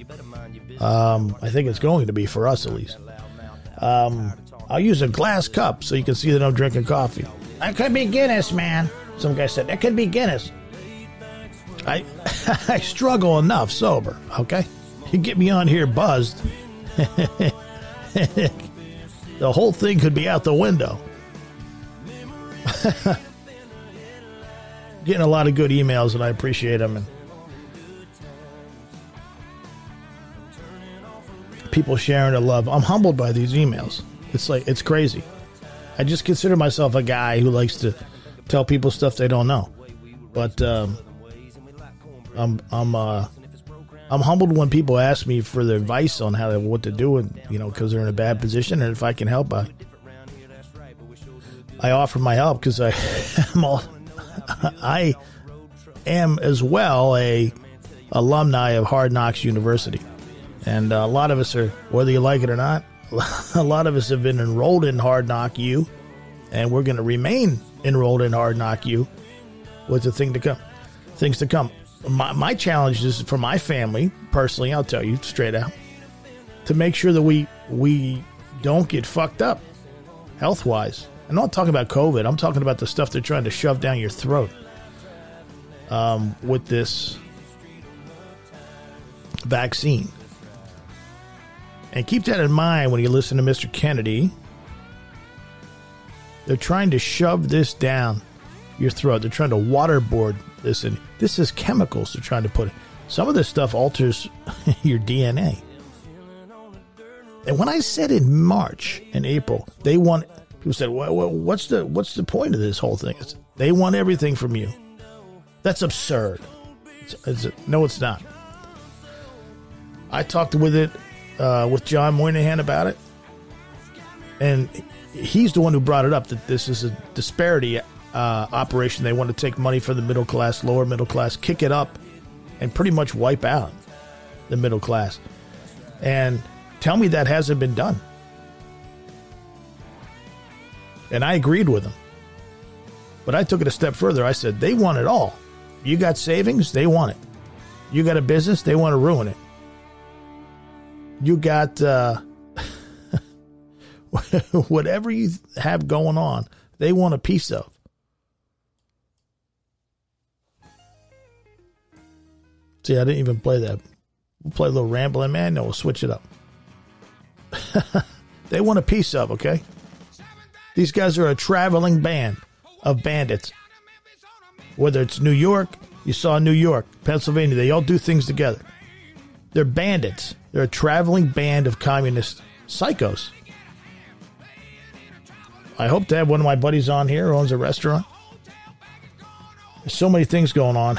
I think it's going to be for us, at least. I'll use a glass cup so you can see that I'm drinking coffee. That could be Guinness, man." Some guy said, "That could be Guinness." I struggle enough sober, okay? You get me on here buzzed, the whole thing could be out the window. Getting a lot of good emails, and I appreciate them. And people sharing the love. I'm humbled by these emails. It's crazy. I just consider myself a guy who likes to tell people stuff they don't know. But I'm humbled when people ask me for their advice on what to do, and because they're in a bad position, and if I can help, I offer my help, because I am as well a alumni of Hard Knocks University, and a lot of us are, whether you like it or not, a lot of us have been enrolled in Hard Knock U, and we're going to remain enrolled in Hard Knock U What's the thing to come? Things to come. My challenge is for my family, personally, I'll tell you straight out, to make sure that we don't get fucked up health-wise. I'm not talking about COVID. I'm talking about the stuff they're trying to shove down your throat with this vaccine. And keep that in mind when you listen to Mr. Kennedy. They're trying to shove this down your throat. They're trying to waterboard this. And this is chemicals they're trying to put in. Some of this stuff alters your DNA. And when I said in March and April, they want... People said, well, what's the point of this whole thing? They want everything from you. That's absurd. No, it's not. I talked with John Moynihan about it, and he's the one who brought it up, that this is a disparity operation. They want to take money from the middle class, lower middle class, kick it up, and pretty much wipe out the middle class. And tell me that hasn't been done. And I agreed with him. But I took it a step further. I said, they want it all. You got savings, they want it. You got a business, they want to ruin it. You got whatever you have going on, they want a piece of. See, I didn't even play that. We'll play a little Rambling Man, then we'll switch it up. They want a piece of, okay? These guys are a traveling band of bandits. Whether it's New York, you saw New York, Pennsylvania, they all do things together. They're bandits. They're a traveling band of communist psychos. I hope to have one of my buddies on here who owns a restaurant. There's so many things going on.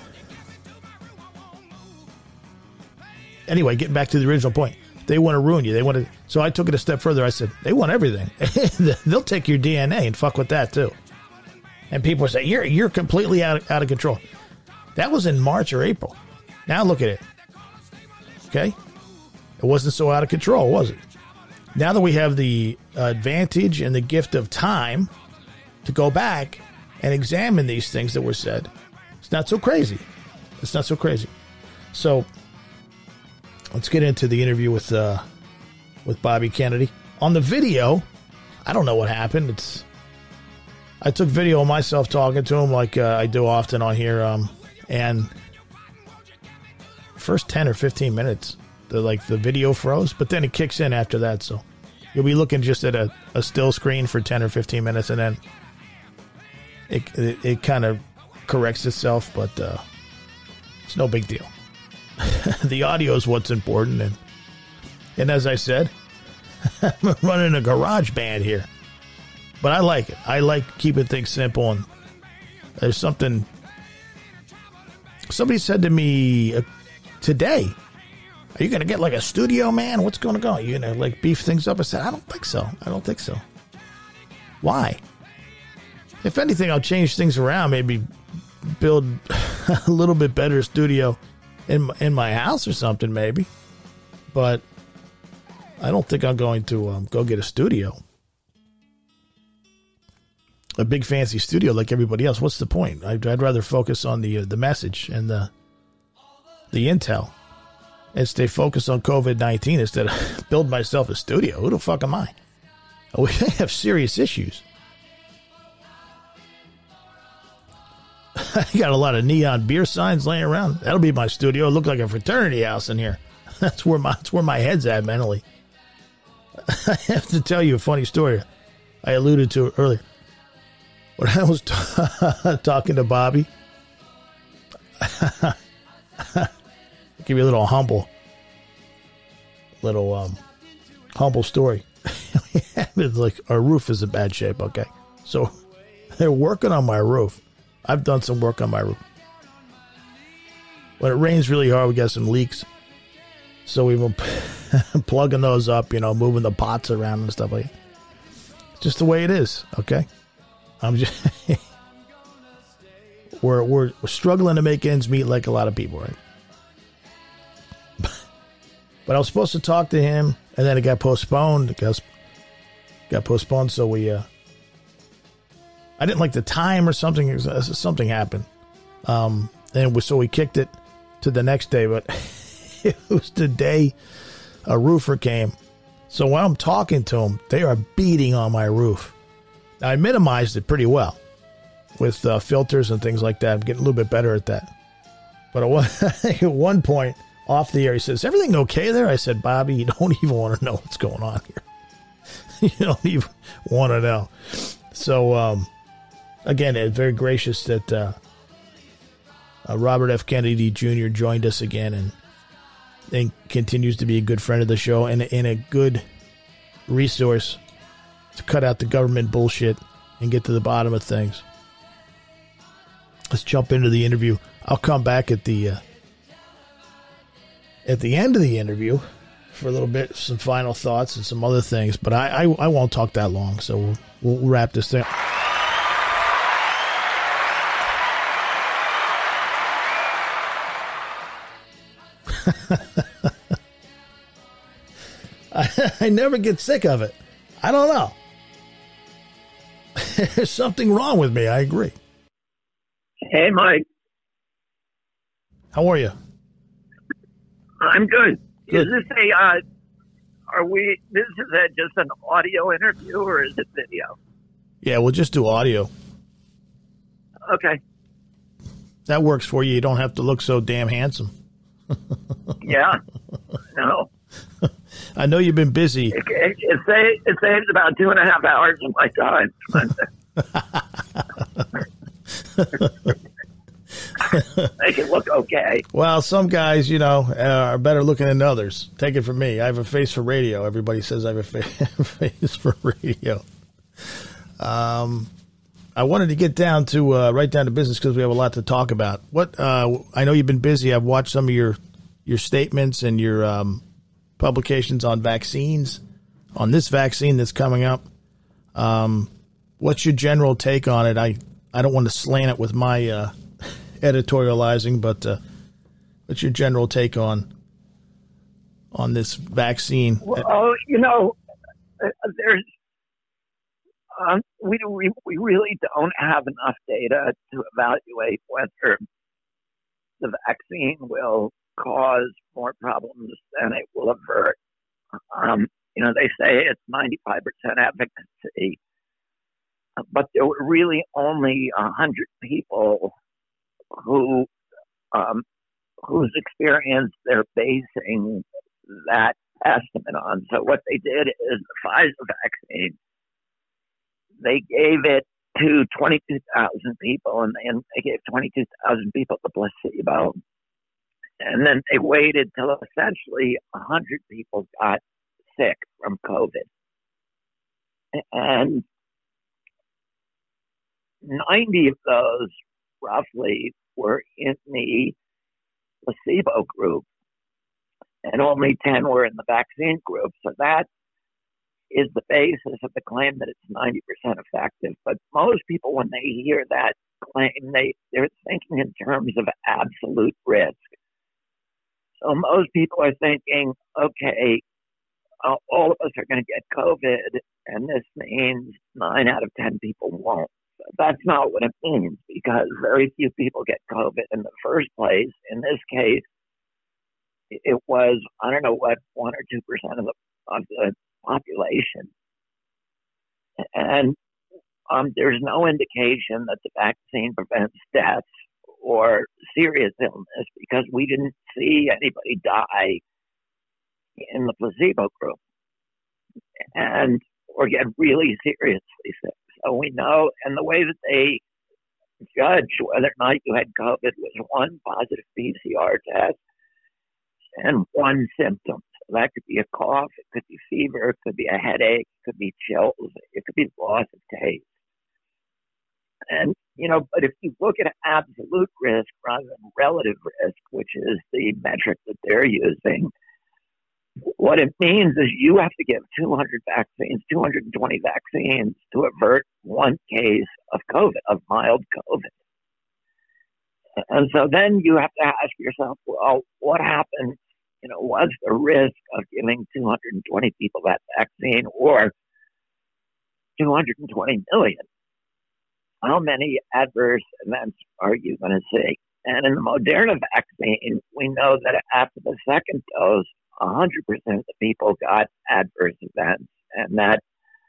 Anyway, getting back to the original point. They want to ruin you. They want to. So I took it a step further. I said, they want everything. They'll take your DNA and fuck with that too. And people say, you're completely out of control. That was in March or April. Now look at it. Okay? It wasn't so out of control, was it? Now that we have the advantage and the gift of time to go back and examine these things that were said, it's not so crazy. It's not so crazy. So let's get into the interview with Bobby Kennedy. On the video, I don't know what happened. I took video of myself talking to him like I do often on here, and first 10 or 15 minutes, the video froze, but then it kicks in after that, so you'll be looking just at a still screen for 10 or 15 minutes, and then it kind of corrects itself, but it's no big deal. The audio is what's important, and as I said, I'm running a garage band here, but I like it. I like keeping things simple, and there's something. Somebody said to me today, "Are you going to get like a studio, man? What's going to go? Are you going to like beef things up?" I said, "I don't think so. I don't think so." Why? If anything, I'll change things around. Maybe build a little bit better studio in my house or something, maybe. But I don't think I'm going to go get a studio, a big fancy studio like everybody else. What's the point? I'd rather focus on the message and the intel, and stay focused on COVID-19 instead of build myself a studio. Who the fuck am I? We have serious issues. I got a lot of neon beer signs laying around. That'll be my studio. It look like a fraternity house in here. That's where my head's at mentally. I have to tell you a funny story. I alluded to it earlier. When I was talking to Bobby, give you a little humble story. It's like our roof is in bad shape. Okay, so they're working on my roof. I've done some work on my roof. When it rains really hard, we got some leaks. So we've been plugging those up, moving the pots around and stuff like that. It's just the way it is, okay? I'm just we're struggling to make ends meet like a lot of people, right? But I was supposed to talk to him, and then it got postponed. It got postponed, so we I didn't like the time or something. Something happened. So we kicked it to the next day, but it was the day a roofer came. So while I'm talking to them, they are beating on my roof. Now, I minimized it pretty well with filters and things like that. I'm getting a little bit better at that. But at one point off the air, he says, "Everything okay there?" I said, "Bobby, you don't even want to know what's going on here." You don't even want to know. So, again, it's very gracious that Robert F. Kennedy Jr. joined us again and continues to be a good friend of the show and a good resource to cut out the government bullshit and get to the bottom of things. Let's jump into the interview. I'll come back at the end of the interview for a little bit, some final thoughts and some other things, but I won't talk that long, so we'll wrap this thing. I never get sick of it. I don't know. There's something wrong with me. I agree. Hey, Mike. How are you? I'm good. Good. Is this just an audio interview or is it video? Yeah, we'll just do audio. Okay. That works for you. You don't have to look so damn handsome. Yeah. No. I know you've been busy. It saves about 2.5 hours of my time. Make it look okay. Well, some guys, are better looking than others. Take it from me. I have a face for radio. Everybody says I have a face for radio. I wanted to get down to right down to business because we have a lot to talk about. I know you've been busy. I've watched some of your statements and your publications on vaccines, on this vaccine that's coming up. What's your general take on it? I don't want to slant it with my editorializing, but what's your general take on this vaccine? Well, there's we really don't have enough data to evaluate whether the vaccine will cause more problems than it will avert. They say it's 95% efficacy, but there were really only 100 people whose experience they're basing that estimate on. So what they did is the Pfizer vaccine, they gave it to 22,000 people, and they gave 22,000 people the placebo. And then they waited till essentially 100 people got sick from COVID. And 90 of those, roughly, were in the placebo group, and only 10 were in the vaccine group. So that is the basis of the claim that it's 90% effective. But most people, when they hear that claim, they're thinking in terms of absolute risk. So most people are thinking, okay, all of us are going to get COVID, and this means 9 out of 10 people won't. That's not what it means, because very few people get COVID in the first place. In this case, it was, 1 or 2% of the population. And there's no indication that the vaccine prevents deaths or serious illness, because we didn't see anybody die in the placebo group or get really seriously sick. So we know, and the way that they judge whether or not you had COVID was 1 positive PCR test and 1 symptom. So that could be a cough, it could be fever, it could be a headache, it could be chills, it could be loss of taste. And, but if you look at absolute risk rather than relative risk, which is the metric that they're using, what it means is you have to give 220 vaccines to avert 1 case of COVID, of mild COVID. And so then you have to ask yourself, well, what happens? What's the risk of giving 220 people that vaccine or 220 million? how many adverse events are you going to see? And in the Moderna vaccine, we know that after the second dose, 100% of the people got adverse events, and that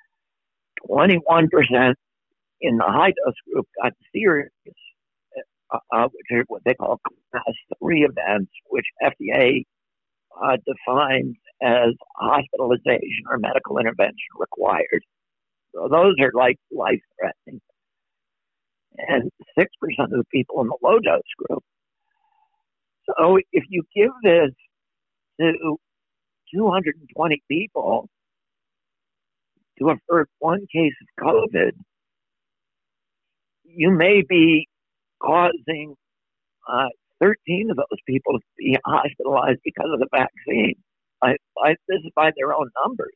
21% in the high dose group got serious, which are what they call class 3 events, which FDA defines as hospitalization or medical intervention required. So those are like life-threatening. And 6% of the people in the low dose group. So if you give this to 220 people to avert one case of COVID, you may be causing 13 of those people to be hospitalized because of the vaccine. This is by their own numbers.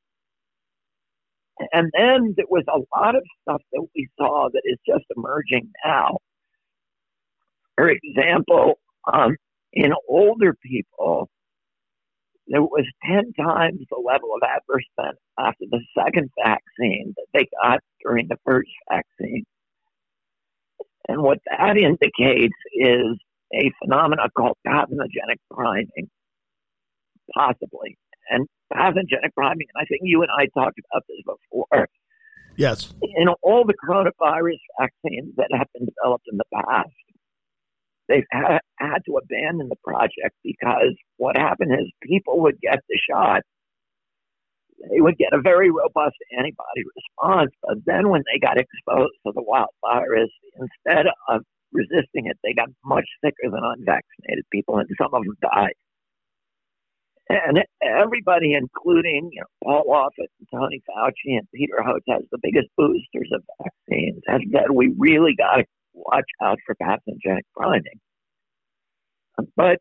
And then there was a lot of stuff that we saw that is just emerging now. For example, in older people, there was 10 times the level of adverse event after the second vaccine that they got during the first vaccine. And what that indicates is a phenomenon called pathogenic priming, possibly. And pathogenic priming, I think you and I talked about this before. Yes. In all the coronavirus vaccines that have been developed in the past, they've had to abandon the project because what happened is people would get the shot. They would get a very robust antibody response, but then when they got exposed to the wild virus, instead of resisting it, they got much sicker than unvaccinated people, and some of them died. And everybody, including Paul Offit and Tony Fauci and Peter Hotez, the biggest boosters of vaccines, have said we really got to watch out for pathogenic priming. But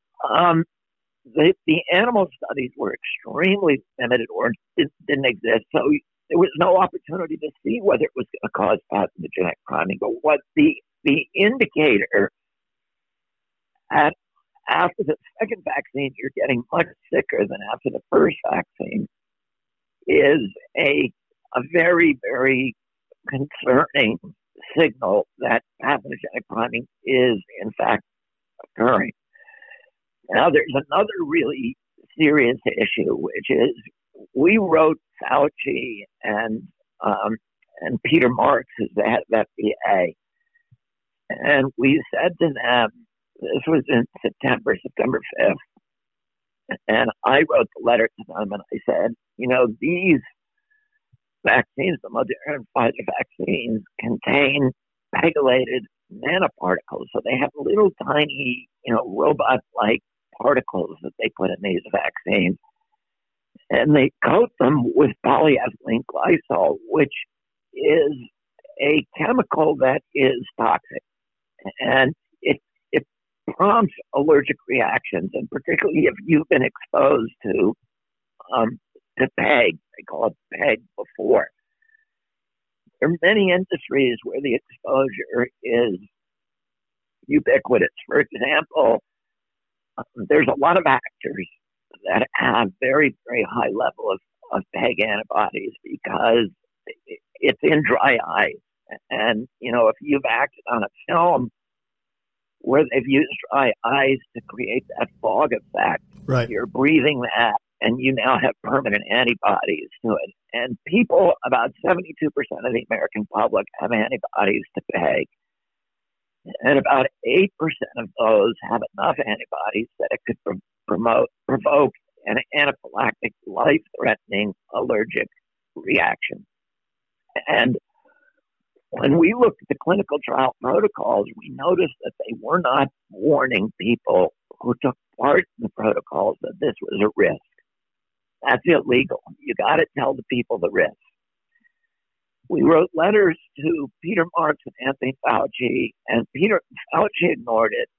the animal studies were extremely limited or didn't exist, so there was no opportunity to see whether it was going to cause pathogenic priming. But what the indicator after the second vaccine, you're getting much sicker than after the first vaccine, is a very, very concerning signal that pathogenic priming is, in fact, occurring. Now, there's another really serious issue, which is we wrote Fauci and Peter Marks, who's the head of FDA, and we said to them, this was in September 5th, and I wrote the letter to them, and I said, these vaccines, the Moderna and Pfizer vaccines, contain pegylated nanoparticles, so they have little tiny, robot-like particles that they put in these vaccines, and they coat them with polyethylene glycol, which is a chemical that is toxic, and it prompts allergic reactions, and particularly if you've been exposed to PEG, they call it PEG before. There are many industries where the exposure is ubiquitous. For example, there's a lot of actors that have very, very high level of PEG antibodies because it's in dry eyes. And, if you've acted on a film where they've used dry eyes to create that fog effect, right, you're breathing that, and you now have permanent antibodies to it. And people, about 72% of the American public have antibodies to PEG. And about 8% of those have enough antibodies that it could provoke an anaphylactic, life-threatening allergic reaction. And when we looked at the clinical trial protocols, we noticed that they were not warning people who took part in the protocols that this was a risk. That's illegal. You got to tell the people the risk. We wrote letters to Peter Marks and Anthony Fauci, and Fauci ignored it.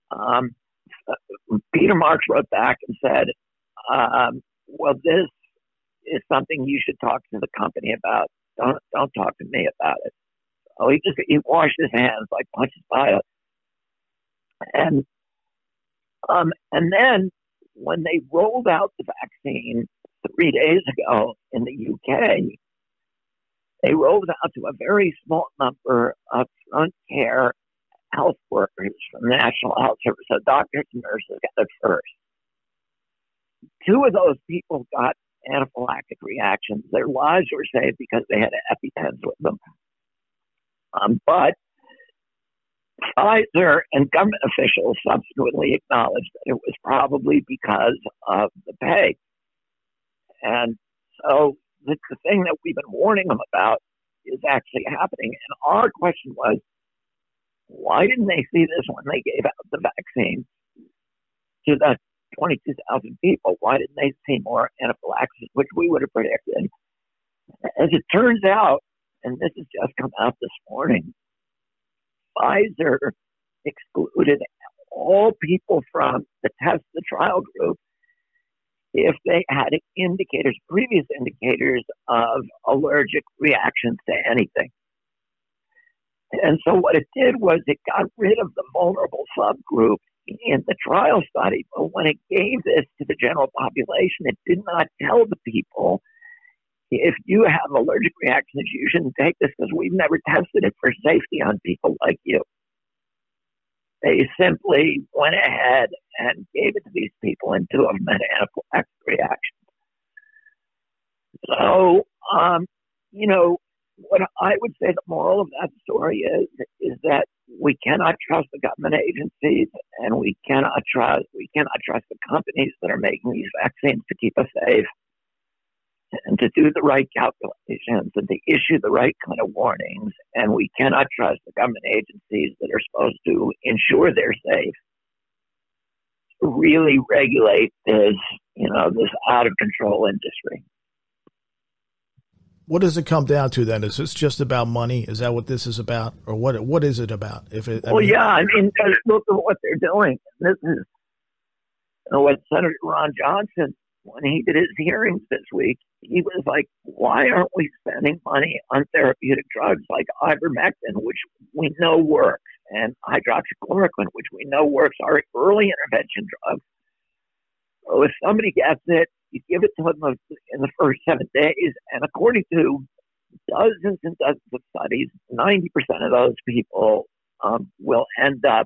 Peter Marks wrote back and said, well, this is something you should talk to the company about. Don't talk to me about it. So he washed his hands like Pontius Pilate. And then when they rolled out the vaccine 3 days ago in the UK, they rolled out to a very small number of front care health workers from the National Health Service. So doctors and nurses got it first. 2 of those people got anaphylactic reactions. Their lives were saved because they had EpiPens with them. But Pfizer and government officials subsequently acknowledged that it was probably because of the pay. And so the thing that we've been warning them about is actually happening. And our question was, why didn't they see this when they gave out the vaccine to the 22,000 people? Why didn't they see more anaphylaxis, which we would have predicted? As it turns out, and this has just come out this morning, Pfizer excluded all people from the test the trial group if they had indicators, previous indicators of allergic reactions to anything. And so what it did was it got rid of the vulnerable subgroup in the trial study. But when it gave this to the general population, it did not tell the people, if you have allergic reactions, you shouldn't take this because we've never tested it for safety on people like you. They simply went ahead and gave it to these people, and 2 of them had anaphylactic reactions. So, what I would say the moral of that story is that we cannot trust the government agencies, and we cannot trust the companies that are making these vaccines to keep us safe, and to do the right calculations and to issue the right kind of warnings. And we cannot trust the government agencies that are supposed to ensure they're safe to really regulate this out of control industry. What does it come down to then? Is this just about money? Is that what this is about? Or what is it about? Look at what they're doing. This is what Senator Ron Johnson, when he did his hearings this week, he was like, why aren't we spending money on therapeutic drugs like ivermectin, which we know works, and hydroxychloroquine, which we know works, are early intervention drugs. So if somebody gets it, you give it to them in the first 7 days, and according to dozens and dozens of studies, 90% of those people will end up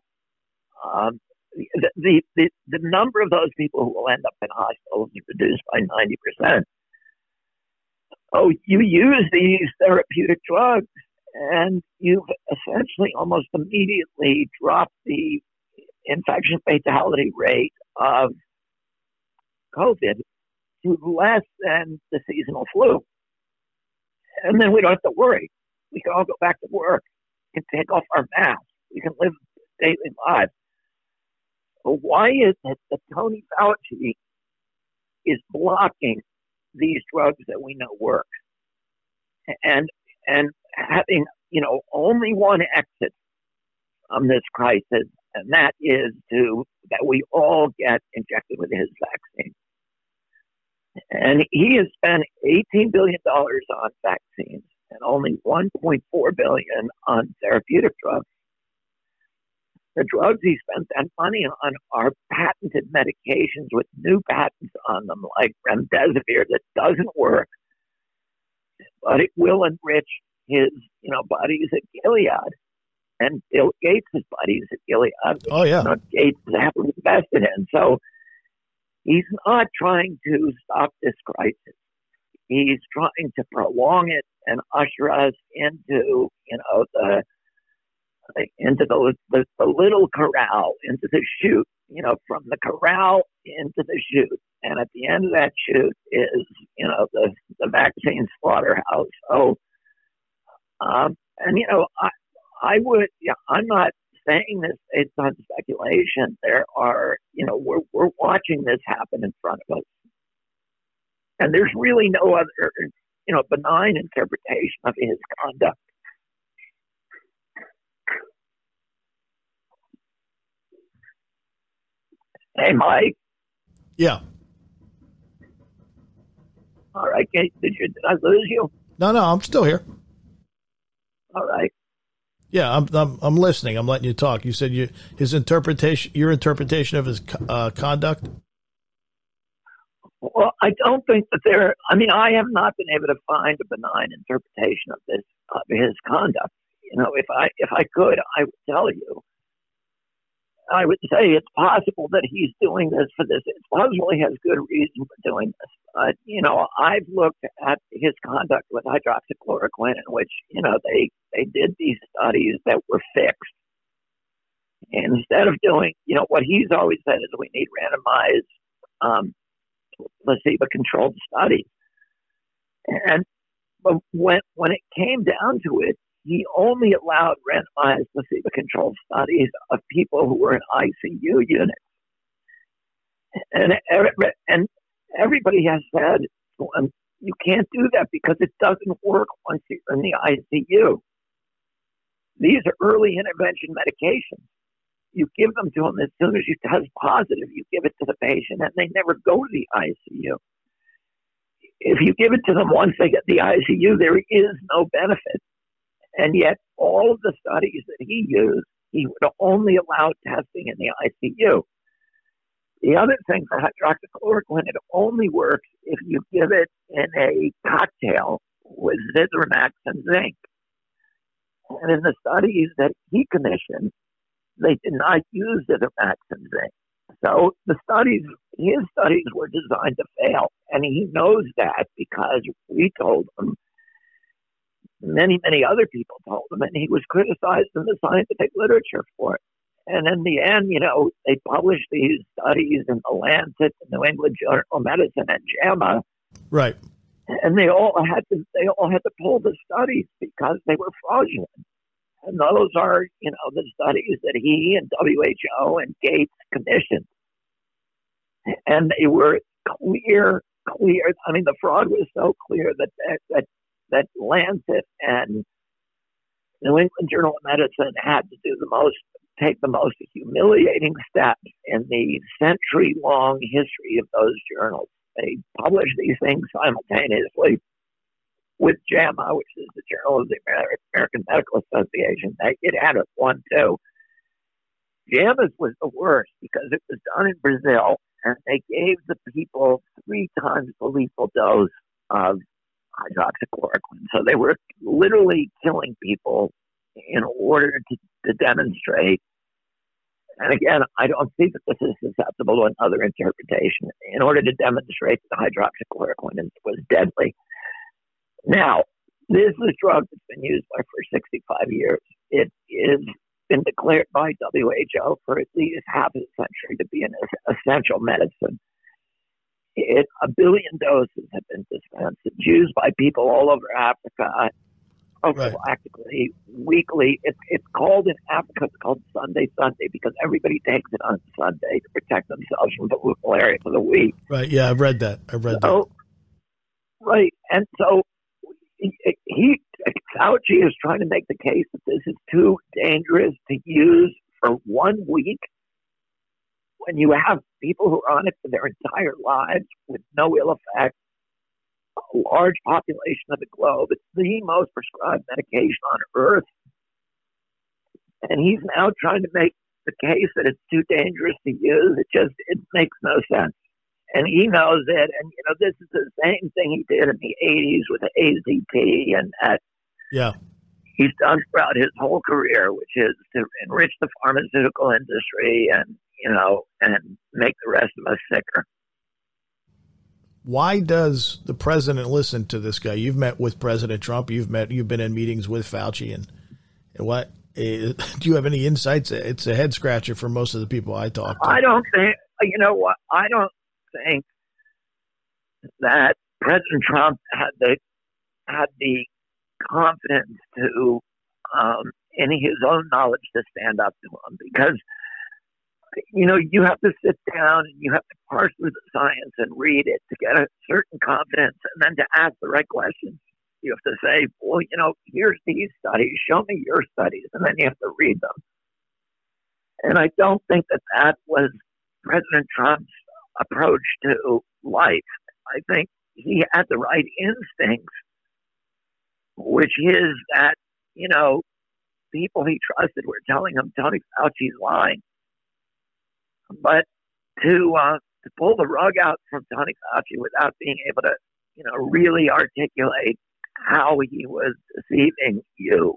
the number of those people who will end up in hospitals is reduced by 90%. Oh, you use these therapeutic drugs, and you've essentially almost immediately dropped the infection fatality rate of COVID to less than the seasonal flu. And then we don't have to worry. We can all go back to work. We can take off our masks. We can live daily lives. But why is it that Tony Fauci is blocking these drugs that we know work, and having only one exit from this crisis, and that is that we all get injected with his vaccine. And he has spent $18 billion on vaccines and only $1.4 billion on therapeutic drugs. The drugs he spent that money on are patented medications with new patents on them, like remdesivir, that doesn't work, but it will enrich his, buddies at Gilead, and Bill Gates' buddies at Gilead. Oh yeah, Gates is heavily invested in. So he's not trying to stop this crisis. He's trying to prolong it and usher us into, the little corral, into the chute, from the corral into the chute. And at the end of that chute is, the vaccine slaughterhouse. So, I'm not saying this based on speculation. There are, we're watching this happen in front of us. And there's really no other, benign interpretation of his conduct. Hey, Mike. Yeah. All right. Did I lose you? No, I'm still here. All right. Yeah, I'm listening. I'm letting you talk. You said your interpretation of his conduct. Well, I don't think that there. I mean, I have not been able to find a benign interpretation of this of his conduct. You know, if I could, I would tell you. I would say it's possible that he's doing this for this. It's possible he has good reason for doing this. You know, I've looked at his conduct with hydroxychloroquine, in which, you know, they did these studies that were fixed. And instead of doing, you know, what he's always said is we need randomized placebo-controlled studies. And but when it came down to it, he only allowed randomized placebo-controlled studies of people who were in ICU units. And everybody has said, you can't do that because it doesn't work once you're in the ICU. These are early intervention medications. You give them to them as soon as you test positive. You give it to the patient, and they never go to the ICU. If you give it to them once they get the ICU, there is no benefit. And yet, all of the studies that he used, he would only allow testing in the ICU. The other thing for hydroxychloroquine, it only works if you give it in a cocktail with Zithromax and zinc. And in the studies that he commissioned, they did not use Zithromax and zinc. So his studies were designed to fail. And he knows that because we told him, many other people told him, and he was criticized in the scientific literature for it. And in the end, you know, they published these studies in The Lancet, the New England Journal of Medicine, and JAMA. Right. And they all had to pull the studies because they were fraudulent. And those are, you know, the studies that he and WHO and Gates commissioned. And they were clear. I mean, the fraud was so clear that Lancet and New England Journal of Medicine had to take the most humiliating steps in the century-long history of those journals. They published these things simultaneously with JAMA, which is the Journal of the American Medical Association. It had it one too. JAMA's was the worst because it was done in Brazil, and they gave the people 3 times the lethal dose of hydroxychloroquine. So they were literally killing people in order to demonstrate. And again, I don't see that this is susceptible to another interpretation. In order to demonstrate that hydroxychloroquine was deadly. Now, this is a drug that's been used for 65 years. It has been declared by WHO for at least half a century to be an essential medicine. 1 billion doses have been dispensed. It's used by people all over Africa, prophylactically, weekly. It's called in Africa, it's called Sunday because everybody takes it on Sunday to protect themselves from the malaria for the week. Right, yeah, I've read that. Right, and so Fauci is trying to make the case that this is too dangerous to use for 1 week when you have people who are on it for their entire lives with no ill effects, a large population of the globe. It's the most prescribed medication on earth. And he's now trying to make the case that it's too dangerous to use. It makes no sense. And he knows it. And, you know, this is the same thing he did in the 80s with the AZT and that. Yeah. He's done throughout his whole career, which is to enrich the pharmaceutical industry and, you know, and make the rest of us sicker. Why does the president listen to this guy? You've met with President Trump. You've been in meetings with Fauci, and what do you have any insights? It's a head scratcher for most of the people I talk to. I don't think that President Trump had the confidence to, in his own knowledge, to stand up to him because, you know, you have to sit down and you have to parse through the science and read it to get a certain confidence, and then to ask the right questions. You have to say, well, you know, here's these studies, show me your studies, and then you have to read them. And I don't think that was President Trump's approach to life. I think he had the right instincts, which is that, you know, people he trusted were telling him Tony Fauci's lying. But to to pull the rug out from Tony Fauci without being able to, really articulate how he was deceiving you,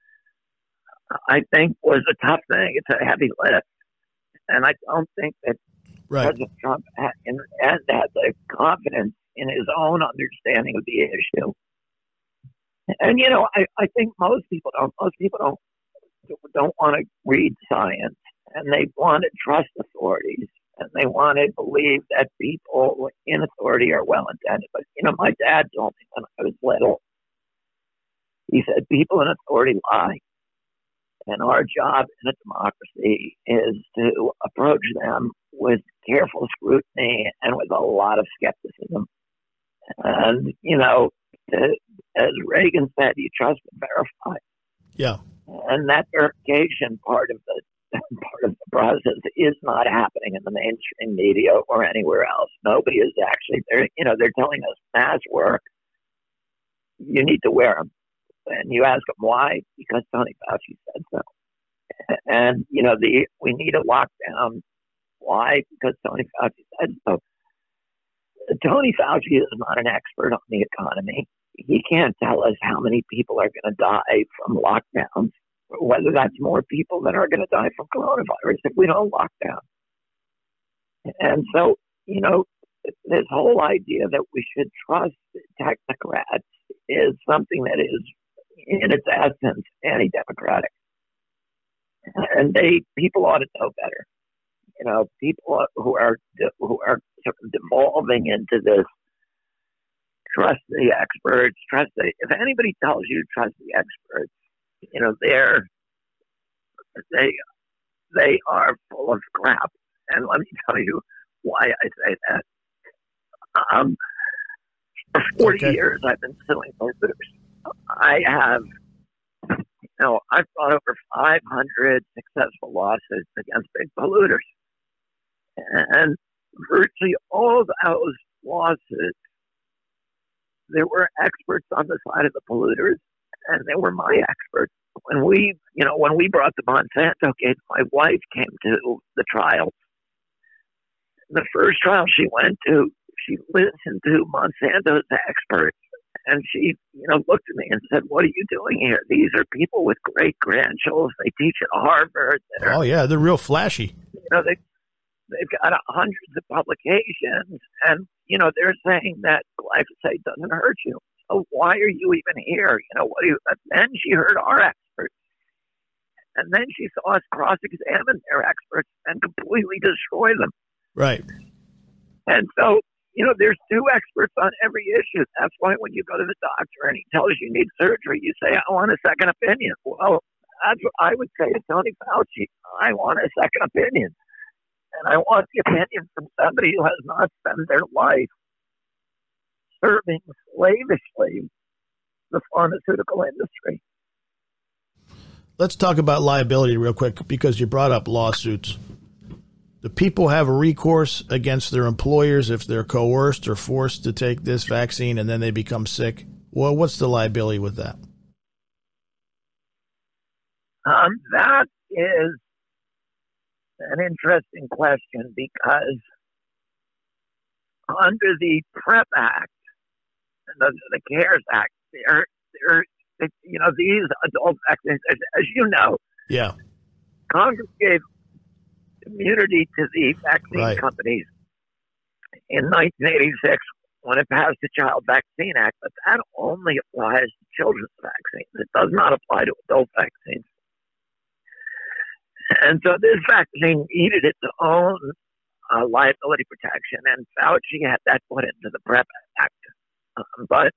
I think was a tough thing. It's a heavy lift. And I don't think that President Trump had the confidence in his own understanding of the issue. And, I think most people don't want to read science, and they want to trust authorities, and they want to believe that people in authority are well-intended. But, my dad told me when I was little, he said, people in authority lie. And our job in a democracy is to approach them with careful scrutiny and with a lot of skepticism. And, as Reagan said, you trust and verify. Yeah. And that verification part of the process is not happening in the mainstream media or anywhere else. Nobody is actually there. They're telling us masks work. You need to wear them. And you ask them why? Because Tony Fauci said so. And, we need a lockdown. Why? Because Tony Fauci said so. Tony Fauci is not an expert on the economy. He can't tell us how many people are going to die from lockdowns, whether that's more people that are going to die from coronavirus if we don't lock down. And so, this whole idea that we should trust technocrats is something that is, in its essence, anti-democratic. And people ought to know better. People who are sort of devolving into this trust the experts, if anybody tells you to trust the experts, they are full of crap. And let me tell you why I say that. For 40 years, I've been suing polluters. I've brought over 500 successful lawsuits against big polluters. And virtually all of those lawsuits, there were experts on the side of the polluters, and they were my experts. When we brought the Monsanto case, my wife came to the trial. The first trial she went to, she listened to Monsanto's experts, and she, looked at me and said, "What are you doing here? These are people with great credentials. They teach at Harvard. Oh yeah, they're real flashy. They've got hundreds of publications, and they're saying that glyphosate doesn't hurt you. So why are you even here? Then she heard our experts, and then she saw us cross-examine their experts and completely destroy them. Right. And so, there's two experts on every issue. That's why when you go to the doctor and he tells you need surgery, you say, "I want a second opinion." Well, that's what I would say to Tony Fauci. I want a second opinion. And I want the opinion from somebody who has not spent their life serving slavishly the pharmaceutical industry. Let's talk about liability real quick, because you brought up lawsuits. Do people have a recourse against their employers if they're coerced or forced to take this vaccine and then they become sick? Well, what's the liability with that? That is an interesting question, because under the PrEP Act and the CARES Act, these adult vaccines, as you know, yeah, Congress gave immunity to the vaccine companies in 1986 when it passed the Child Vaccine Act, but that only applies to children's vaccines. It does not apply to adult vaccines. And so this vaccine needed its own liability protection, and Fauci had that put into the PrEP Act. But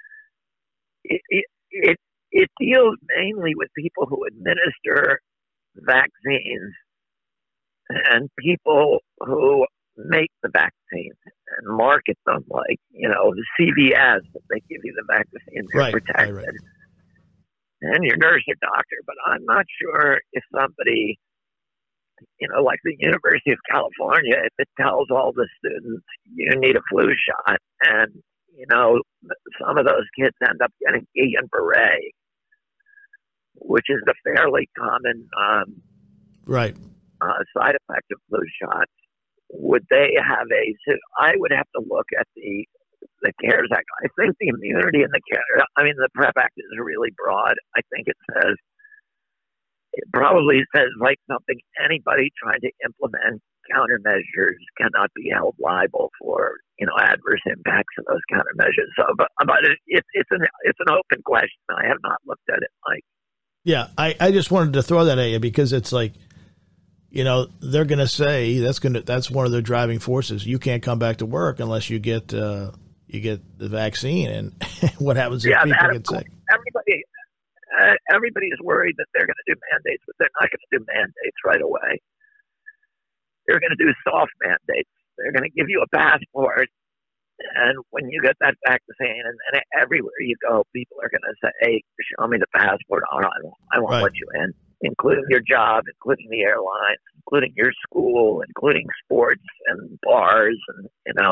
it deals mainly with people who administer vaccines and people who make the vaccines and market them, like, the CVS, that they give you the vaccines, they're protected. Right. And your nurse or doctor. But I'm not sure if somebody, like the University of California, if it tells all the students you need a flu shot, and, some of those kids end up getting Guillain-Barré, which is a fairly common side effect of flu shots. would they have I would have to look at the CARES Act. I think the immunity and the PrEP Act is really broad. I think it probably says like something anybody trying to implement countermeasures cannot be held liable for, adverse impacts of those countermeasures. So, but it's an open question. I have not looked at it, Mike. Yeah, I just wanted to throw that at you because it's like, they're going to say that's one of their driving forces. You can't come back to work unless you get the vaccine. And what happens if people get sick? Everybody is worried that they're going to do mandates, but they're not going to do mandates right away. They're going to do soft mandates. They're going to give you a passport, and when you get that vaccine, and everywhere you go, people are going to say, "Hey, show me the passport. I won't let you in," including your job, including the airlines, including your school, including sports and bars, and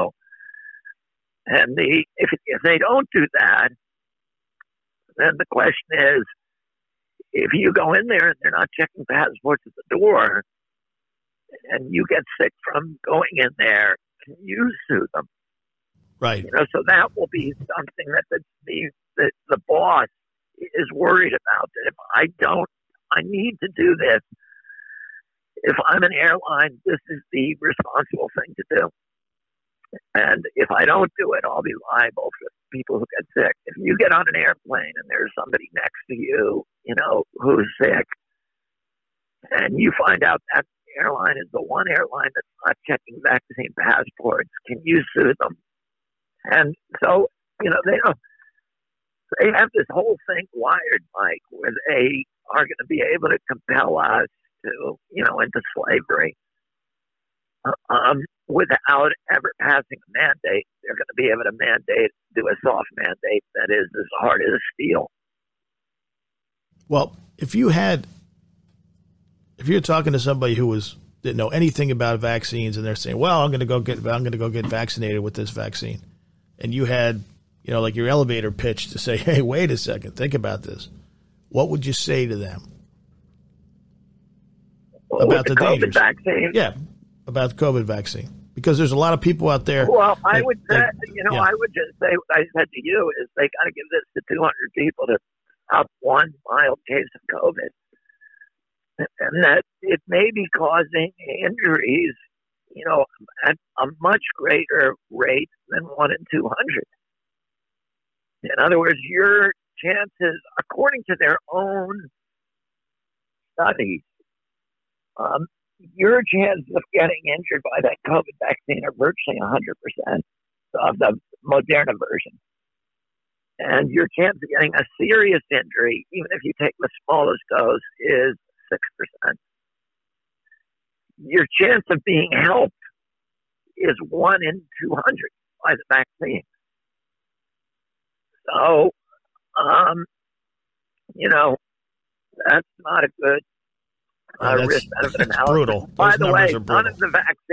And if they don't do that, then the question is, if you go in there and they're not checking passports at the door, and you get sick from going in there, can you sue them? Right. So that will be something that the boss is worried about. That if I need to do this. If I'm an airline, this is the responsible thing to do. And if I don't do it, I'll be liable for people who get sick. If you get on an airplane and there's somebody next to you, who's sick, and you find out that airline is the one airline that's not checking vaccine passports, can you sue them? And so, they have this whole thing wired, Mike, where they are going to be able to compel us to, into slavery. Without ever passing a mandate, they're going to be able to do a soft mandate that is as hard as steel. Well, if you're talking to somebody who didn't know anything about vaccines, and they're saying, "Well, I'm going to go get vaccinated with this vaccine," and you had, like your elevator pitch to say, "Hey, wait a second, think about this," what would you say to them about the COVID dangers? Vaccine? Yeah. About the COVID vaccine, because there's a lot of people out there. Well, I would say, I would just say what I said to you is they got to give this to 200 people to stop one mild case of COVID, and that it may be causing injuries, at a much greater rate than 1 in 200. In other words, your chances, according to their own studies, your chances of getting injured by that COVID vaccine are virtually 100% of the Moderna version. And your chance of getting a serious injury, even if you take the smallest dose, is 6%. Your chance of being helped is 1 in 200 by the vaccine. So, that's not a good risk-benefit analysis. Brutal. By the way, none of the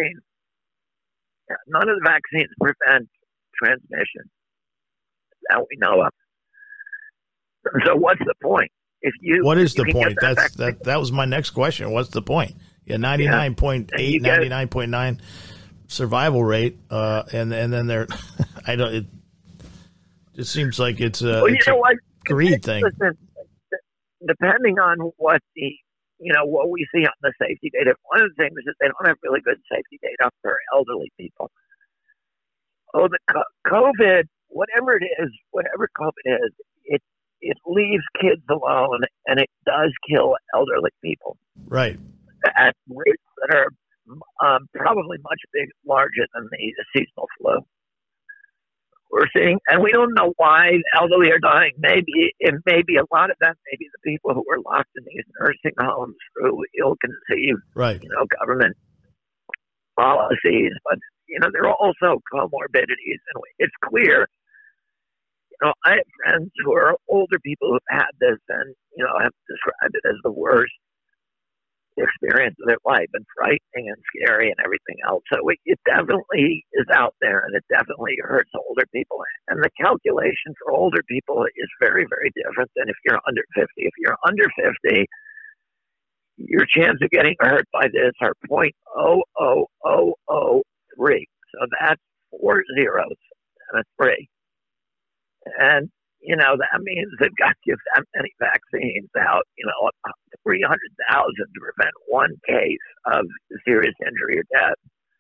vaccines prevent transmission that we know of. So what's the point? What is the point? That was my next question. What's the point? 99.8, 99.9 survival rate, and then they're it just seems like it's a greed thing. Listen, depending on what what we see on the safety data, one of the things is they don't have really good safety data for elderly people. The COVID, whatever COVID is, it leaves kids alone, and it does kill elderly people. Right. At rates that are probably much larger than the seasonal flu. We're seeing, and we don't know why the elderly are dying. Maybe a lot of that may be the people who were locked in these nursing homes through ill-conceived, government policies. But there are also comorbidities, and it's clear. I have friends who are older people who've had this, and have described it as the worst experience of their life, and frightening and scary and everything else. So it definitely is out there, and it definitely hurts older people. And the calculation for older people is very, very different than if you're under 50. If you're under 50, your chance of getting hurt by this are 0.00003. So that's 4 zeros and a 3. And, that means they've got to give that many vaccines out, 300,000 to prevent one case of serious injury or death.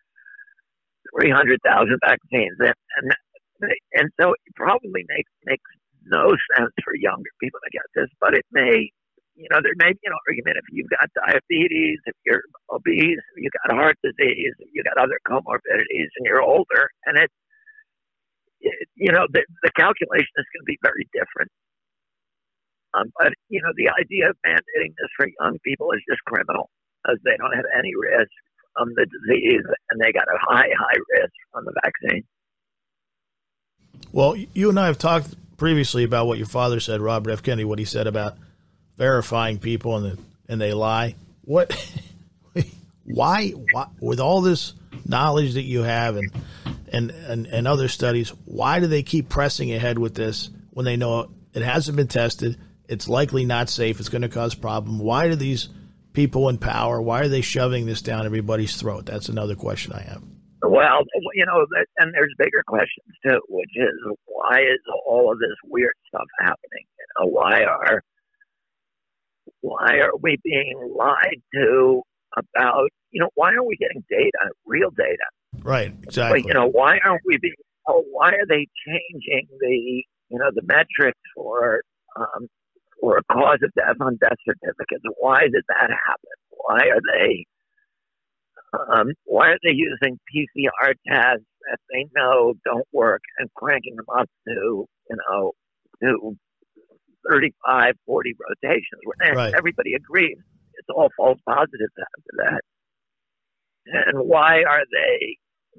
300,000 vaccines. And so it probably makes no sense for younger people to get this, but it may, there may be an argument if you've got diabetes, if you're obese, if you've got heart disease, if you've got other comorbidities and you're older, and the calculation is going to be very different. But, the idea of mandating this for young people is just criminal, as they don't have any risk from the disease and they got a high risk from the vaccine. Well, you and I have talked previously about what your father said, Robert F. Kennedy, what he said about verifying people and they lie. Why, with all this knowledge that you have and other studies, why do they keep pressing ahead with this when they know it hasn't been tested? It's likely not safe. It's going to cause problem. Why do these people in power, why are they shoving this down everybody's throat? That's another question I have. Well, and there's bigger questions too, which is why is all of this weird stuff happening? Why are we being lied to about? Why aren't we getting data, real data? Right, exactly. Why aren't we being? Why are they changing the metrics for a cause of death on death certificates? Why did that happen? Why are they using PCR tests that they know don't work and cranking them up to 35, 40 rotations? Right. Everybody agrees it's all false positives after that. And why are they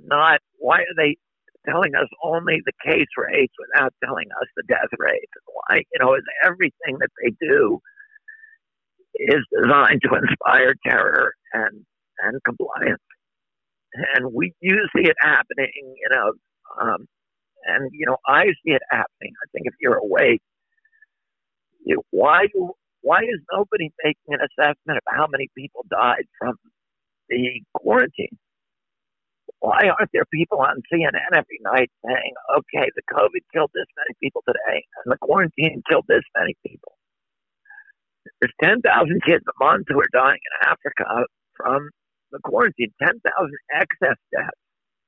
telling us only the case rates without telling us the death rates? Why, is everything that they do is designed to inspire terror and compliance. And you see it happening, I see it happening. I think if you're awake, why is nobody making an assessment of how many people died from the quarantine? Why aren't there people on CNN every night saying, okay, the COVID killed this many people today and the quarantine killed this many people? There's 10,000 kids a month who are dying in Africa from the quarantine, 10,000 excess deaths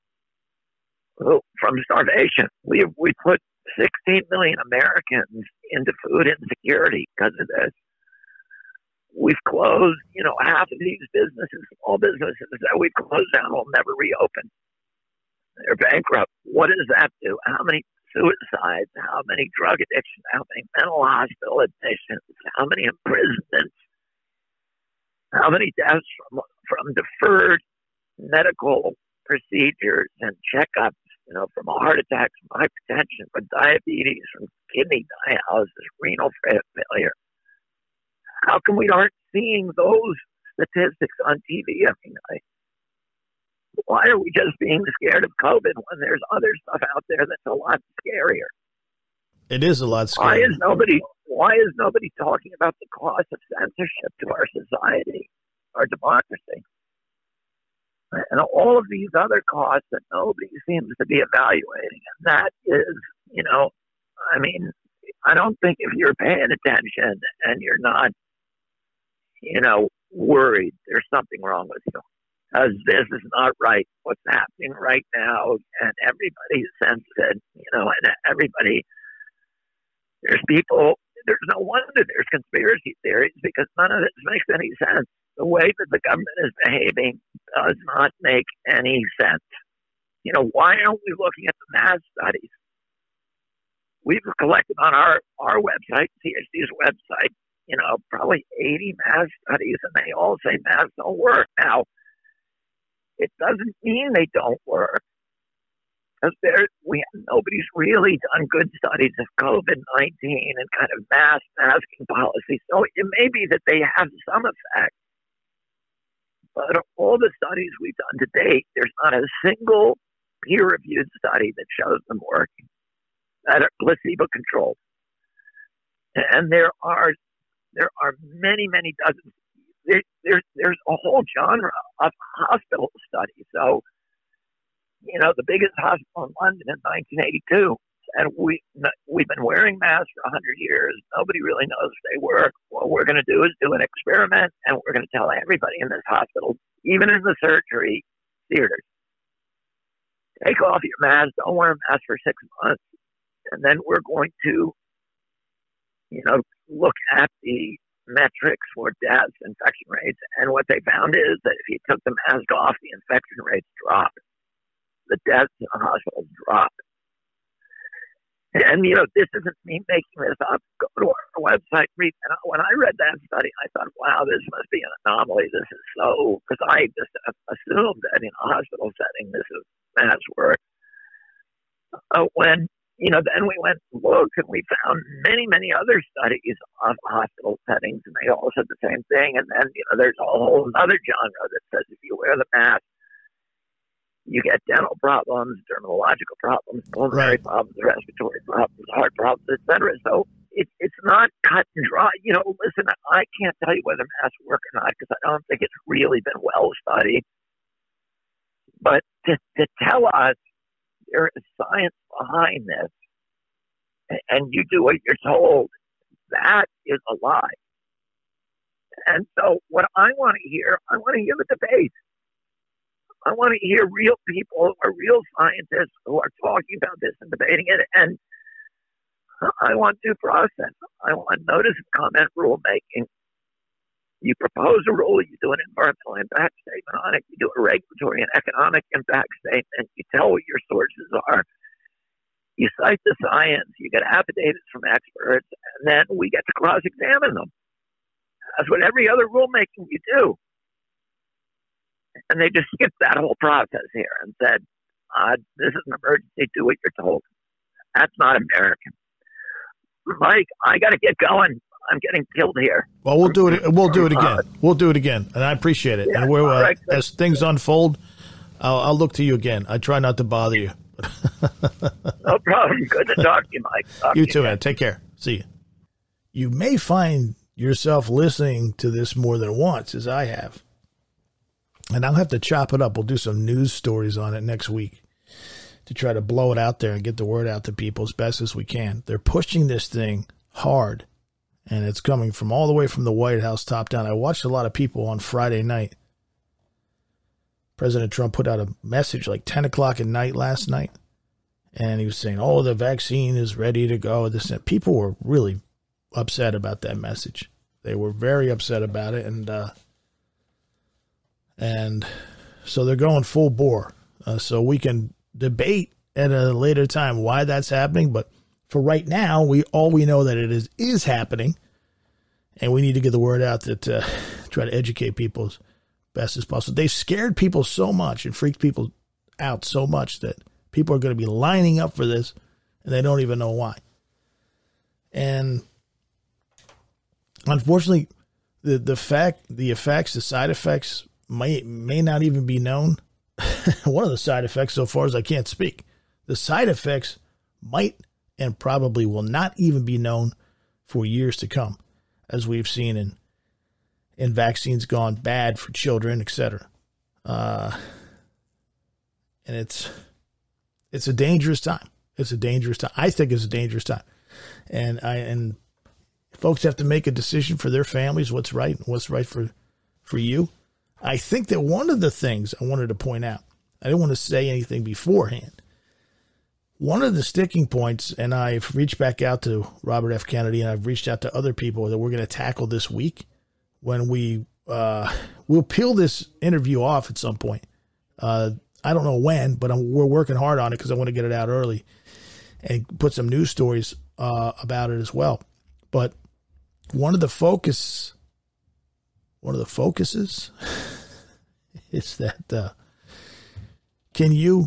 from starvation. We put 16 million Americans into food insecurity because of this. We've closed, half of these businesses, small businesses that we've closed down will never reopen. They're bankrupt. What does that do? How many suicides? How many drug addictions? How many mental hospital admissions? How many imprisonments? How many deaths from deferred medical procedures and checkups, from heart attacks, from hypertension, from diabetes, from kidney dialysis, renal failure? How come we aren't seeing those statistics on TV every night? Why are we just being scared of COVID when there's other stuff out there that's a lot scarier? It is a lot scarier. Why is nobody talking about the cost of censorship to our society, our democracy? And all of these other costs that nobody seems to be evaluating. And that is, I don't think if you're paying attention and you're not, worried, there's something wrong with you. Because this is not right, what's happening right now. And everybody senses it, and everybody, there's no wonder there's conspiracy theories because none of this makes any sense. The way that the government is behaving does not make any sense. Why aren't we looking at the mass studies? We've collected on our website, CHD's website, probably 80 mass studies, and they all say masks don't work. Now, it doesn't mean they don't work. Because nobody's really done good studies of COVID-19 and kind of masking policy. So it may be that they have some effect. But of all the studies we've done to date, there's not a single peer-reviewed study that shows them working that are placebo-controlled. And there are many, many dozens. there's a whole genre of hospital studies. So, the biggest hospital in London in 1982, and we've been wearing masks for 100 years. Nobody really knows if they work. What we're going to do is do an experiment, and we're going to tell everybody in this hospital, even in the surgery theaters, take off your mask, don't wear a mask for 6 months, and then we're going to, look at the metrics for deaths, infection rates, and what they found is that if you took the mask off, the infection rates dropped. The deaths in the hospitals dropped. And, this isn't me making this up. Go to our website, read. And when I read that study, I thought, wow, this must be an anomaly. This is so, because I just assumed that in a hospital setting, this is mass work. Then we went and looked, and we found many, many other studies of hospital settings, and they all said the same thing. And then, there's a whole other genre that says if you wear the mask, you get dental problems, dermatological problems, pulmonary problems, respiratory problems, heart problems, etc. So it's not cut and dry. Listen, I can't tell you whether masks work or not because I don't think it's really been well studied. But to tell us there is science behind this, and you do what you're told, that is a lie. And so what I want to hear the debate. I want to hear real people who are real scientists who are talking about this and debating it. And I want due process. I want notice and comment rulemaking. You propose a rule, you do an environmental impact statement on it, you do a regulatory and economic impact statement, you tell what your sources are, you cite the science, you get affidavits from experts, and then we get to cross-examine them. That's what every other rulemaking you do. And they just skipped that whole process here and said, this is an emergency, do what you're told. That's not American. Mike, I got to get going. I'm getting killed here. Well, we'll do it. We'll do it again. We'll do it again. And I appreciate it. Yeah, and right. As things unfold, I'll look to you again. I try not to bother you. No problem. Good to talk to you, Mike. You too, man. Take care. See you. You may find yourself listening to this more than once, as I have. And I'll have to chop it up. We'll do some news stories on it next week to try to blow it out there and get the word out to people as best as we can. They're pushing this thing hard, and it's coming from all the way from the White House top down. I watched a lot of people on Friday night. President Trump put out a message like 10 o'clock at night last night, and he was saying, the vaccine is ready to go. People were really upset about that message. They were very upset about it, and so they're going full bore. So we can debate at a later time why that's happening. But for right now, all we know that it is happening. And we need to get the word out that try to educate people as best as possible. They scared people so much and freaked people out so much that people are going to be lining up for this and they don't even know why. And unfortunately, the effects, the side effects may not even be known. One of the side effects, so far as I can't speak, the side effects might and probably will not even be known for years to come, as we've seen in vaccines gone bad for children, etc. And it's a dangerous time. It's a dangerous time. I think it's a dangerous time, and folks have to make a decision for their families, what's right and what's right for you. I think that one of the things I wanted to point out, I didn't want to say anything beforehand. One of the sticking points, and I've reached back out to Robert F. Kennedy, and I've reached out to other people that we're going to tackle this week when we'll peel this interview off at some point. I don't know when, but we're working hard on it because I want to get it out early and put some news stories about it as well. But one of the focuses is that can you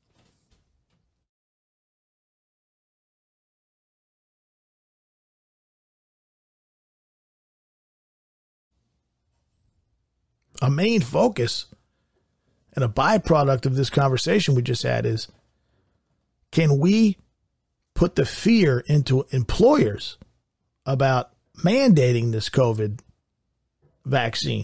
a main focus and a byproduct of this conversation we just had is, can we put the fear into employers about mandating this COVID vaccine?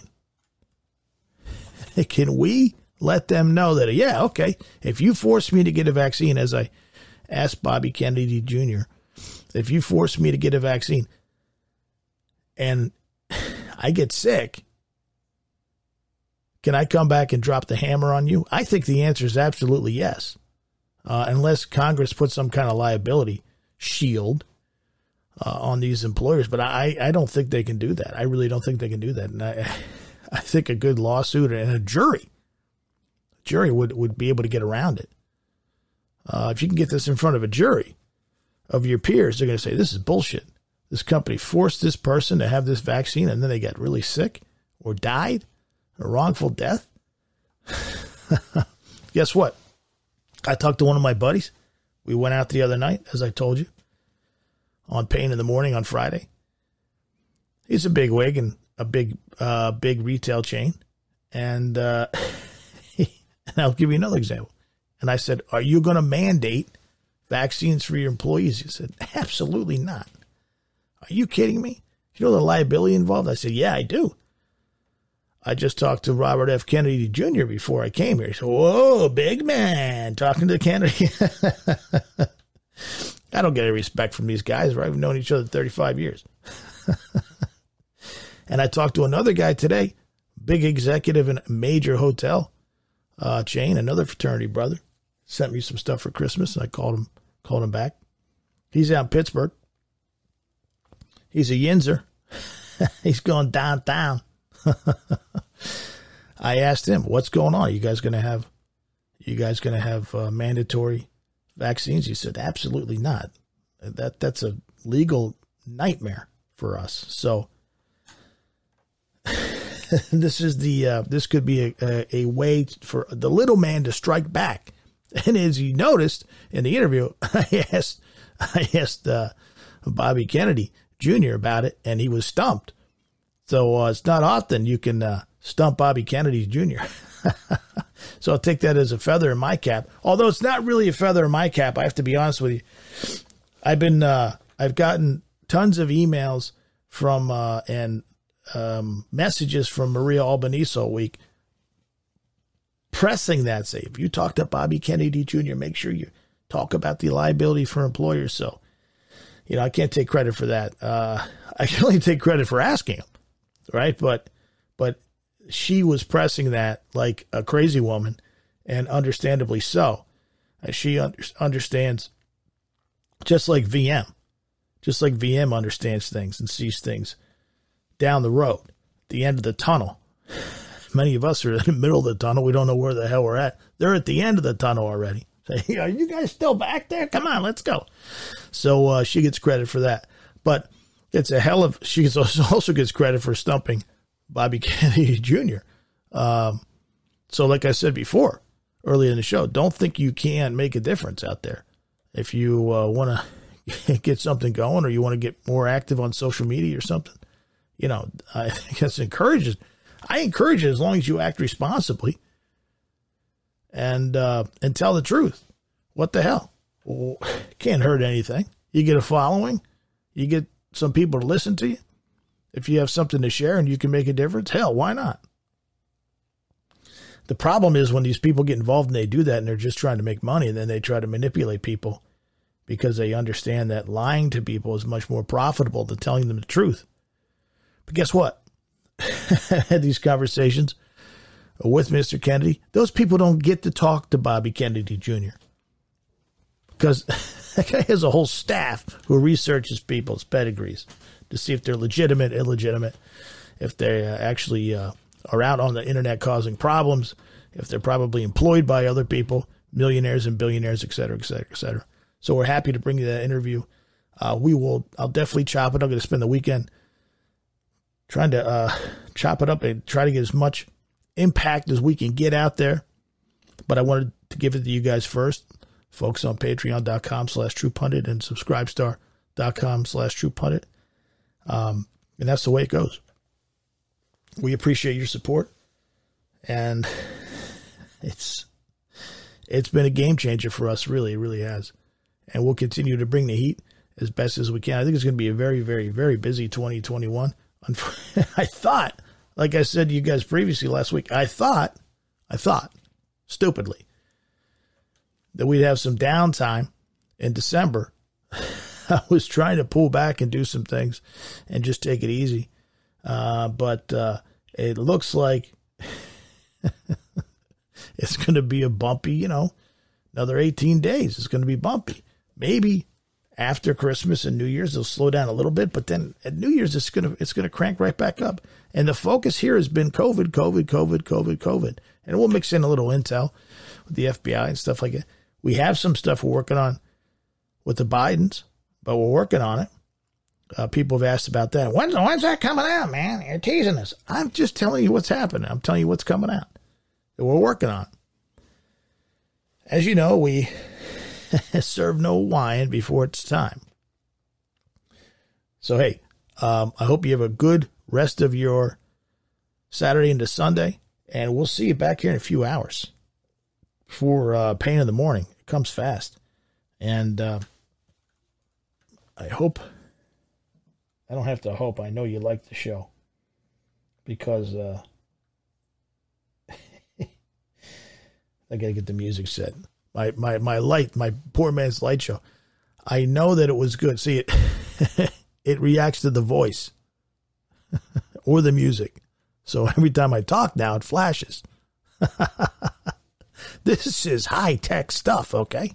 Can we let them know that, yeah, okay, if you force me to get a vaccine, as I asked Bobby Kennedy Jr., if you force me to get a vaccine and I get sick, can I come back and drop the hammer on you? I think the answer is absolutely yes. Unless Congress puts some kind of liability shield on these employers. But I don't think they can do that. I really don't think they can do that. And I think a good lawsuit and a jury would be able to get around it. If you can get this in front of a jury of your peers, they're going to say, this is bullshit. This company forced this person to have this vaccine and then they got really sick or died, a wrongful death. Guess what? I talked to one of my buddies. We went out the other night, as I told you, on Pain in the Morning on Friday. He's a big wig and a big retail chain. And and I'll give you another example. And I said, are you going to mandate vaccines for your employees? He said, absolutely not. Are you kidding me? You know the liability involved? I said, yeah, I do. I just talked to Robert F. Kennedy Jr. before I came here. He said, whoa, big man, talking to Kennedy. I don't get any respect from these guys, right? We've known each other 35 years. And I talked to another guy today, big executive in a major hotel chain, another fraternity brother. Sent me some stuff for Christmas, and I called him back. He's out in Pittsburgh. He's a Yinzer. He's going downtown. I asked him, what's going on? Are you guys going to have mandatory vaccines? He said, absolutely not. That's a legal nightmare for us. So this could be a way for the little man to strike back. And as you noticed in the interview, I asked Bobby Kennedy Jr. about it, and he was stumped. So it's not often you can stump Bobby Kennedy Jr. So I'll take that as a feather in my cap. Although it's not really a feather in my cap, I have to be honest with you. I've gotten tons of emails from and messages from Maria Albanese all week, pressing that, say, if you talk to Bobby Kennedy Jr., make sure you talk about the liability for employers. So, I can't take credit for that. I can only take credit for asking him, right? But she was pressing that like a crazy woman, and understandably so. She understands, just like VM understands things and sees things down the road, the end of the tunnel. Many of us are in the middle of the tunnel. We don't know where the hell we're at. They're at the end of the tunnel already. Say, are you guys still back there? Come on, let's go. So she gets credit for that. But it's she also gets credit for stumping Bobby Kennedy Jr. So like I said before, earlier in the show, don't think you can't make a difference out there. If you want to get something going, or you want to get more active on social media or something, I think that's encourages. I encourage it as long as you act responsibly and tell the truth. What the hell? Well, can't hurt anything. You get a following. You get some people to listen to you. If you have something to share and you can make a difference, hell, why not? The problem is when these people get involved and they do that and they're just trying to make money, and then they try to manipulate people because they understand that lying to people is much more profitable than telling them the truth. But guess what? I had these conversations with Mr. Kennedy. Those people don't get to talk to Bobby Kennedy Jr. because that guy has a whole staff who researches people's pedigrees to see if they're legitimate, illegitimate, if they actually are out on the internet causing problems, if they're probably employed by other people, millionaires and billionaires, et cetera, et cetera, et cetera. So we're happy to bring you that interview. I'll definitely chop it. I'm going to spend the weekend trying to chop it up and try to get as much impact as we can get out there. But I wanted to give it to you guys first. Folks on patreon.com/TruePundit and subscribestar.com/TruePundit. And that's the way it goes. We appreciate your support. And it's been a game changer for us, really. It really has. And we'll continue to bring the heat as best as we can. I think it's going to be a very, very, very busy 2021. I thought like I said to you guys previously last week, I thought, stupidly, that we'd have some downtime in December. I was trying to pull back and do some things and just take it easy. But it looks like it's going to be a bumpy, another 18 days. It's going to be bumpy. Maybe after Christmas and New Year's, it'll slow down a little bit, but then at New Year's, it's going to crank right back up. And the focus here has been COVID. And we'll mix in a little intel with the FBI and stuff like that. We have some stuff we're working on with the Bidens, but we're working on it. People have asked about that. When's that coming out, man? You're teasing us. I'm just telling you what's happening. I'm telling you what's coming out that we're working on. As you know, we serve no wine before it's time. So, hey, I hope you have a good rest of your Saturday into Sunday, and we'll see you back here in a few hours for Pain in the Morning. It comes fast. And I hope, I don't have to hope, I know you like the show, because I got to get the music set. My poor man's light show. I know that it was good. See, it reacts to the voice or the music. So every time I talk now, it flashes. This is high-tech stuff, okay?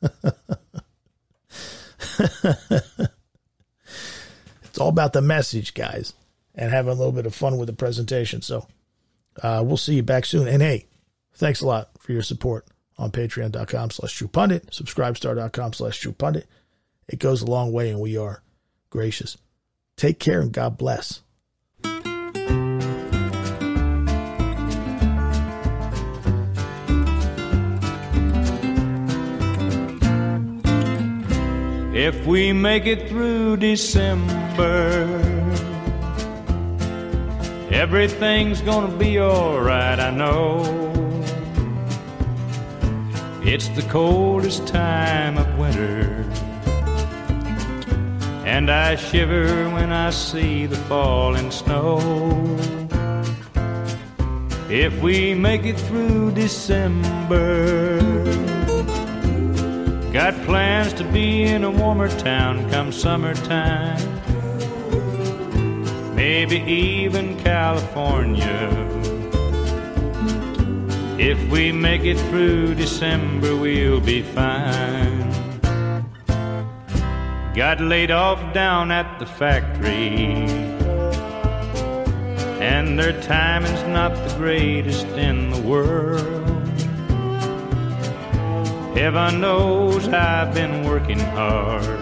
It's all about the message, guys, and having a little bit of fun with the presentation. So we'll see you back soon. And hey, thanks a lot for your support on patreon.com/TruePundit, subscribestar.com/TruePundit. It goes a long way, and we are gracious. Take care, and God bless. If we make it through December, everything's gonna be alright, I know. It's the coldest time of winter, and I shiver when I see the falling snow. If we make it through December, got plans to be in a warmer town come summertime, maybe even California. If we make it through December, we'll be fine. Got laid off down at the factory, and their timing's not the greatest in the world. Heaven knows I've been working hard.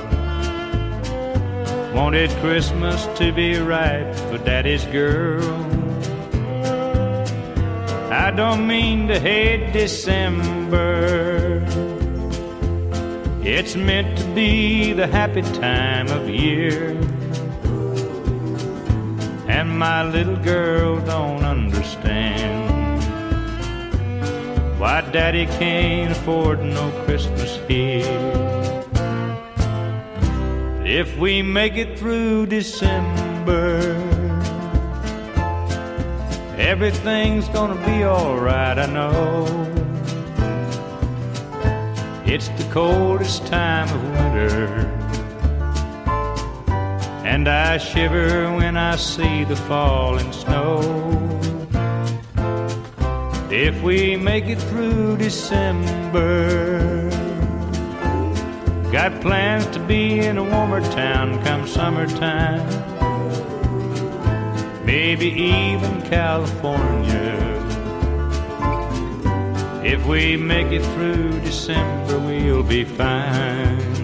Wanted Christmas to be right for Daddy's girl. I don't mean to hate December. It's meant to be the happy time of year. And my little girl don't understand why Daddy can't afford no Christmas here. If we make it through December, everything's gonna be alright, I know. It's the coldest time of winter, and I shiver when I see the falling snow. If we make it through December, got plans to be in a warmer town come summertime, maybe even California. If we make it through December, we'll be fine.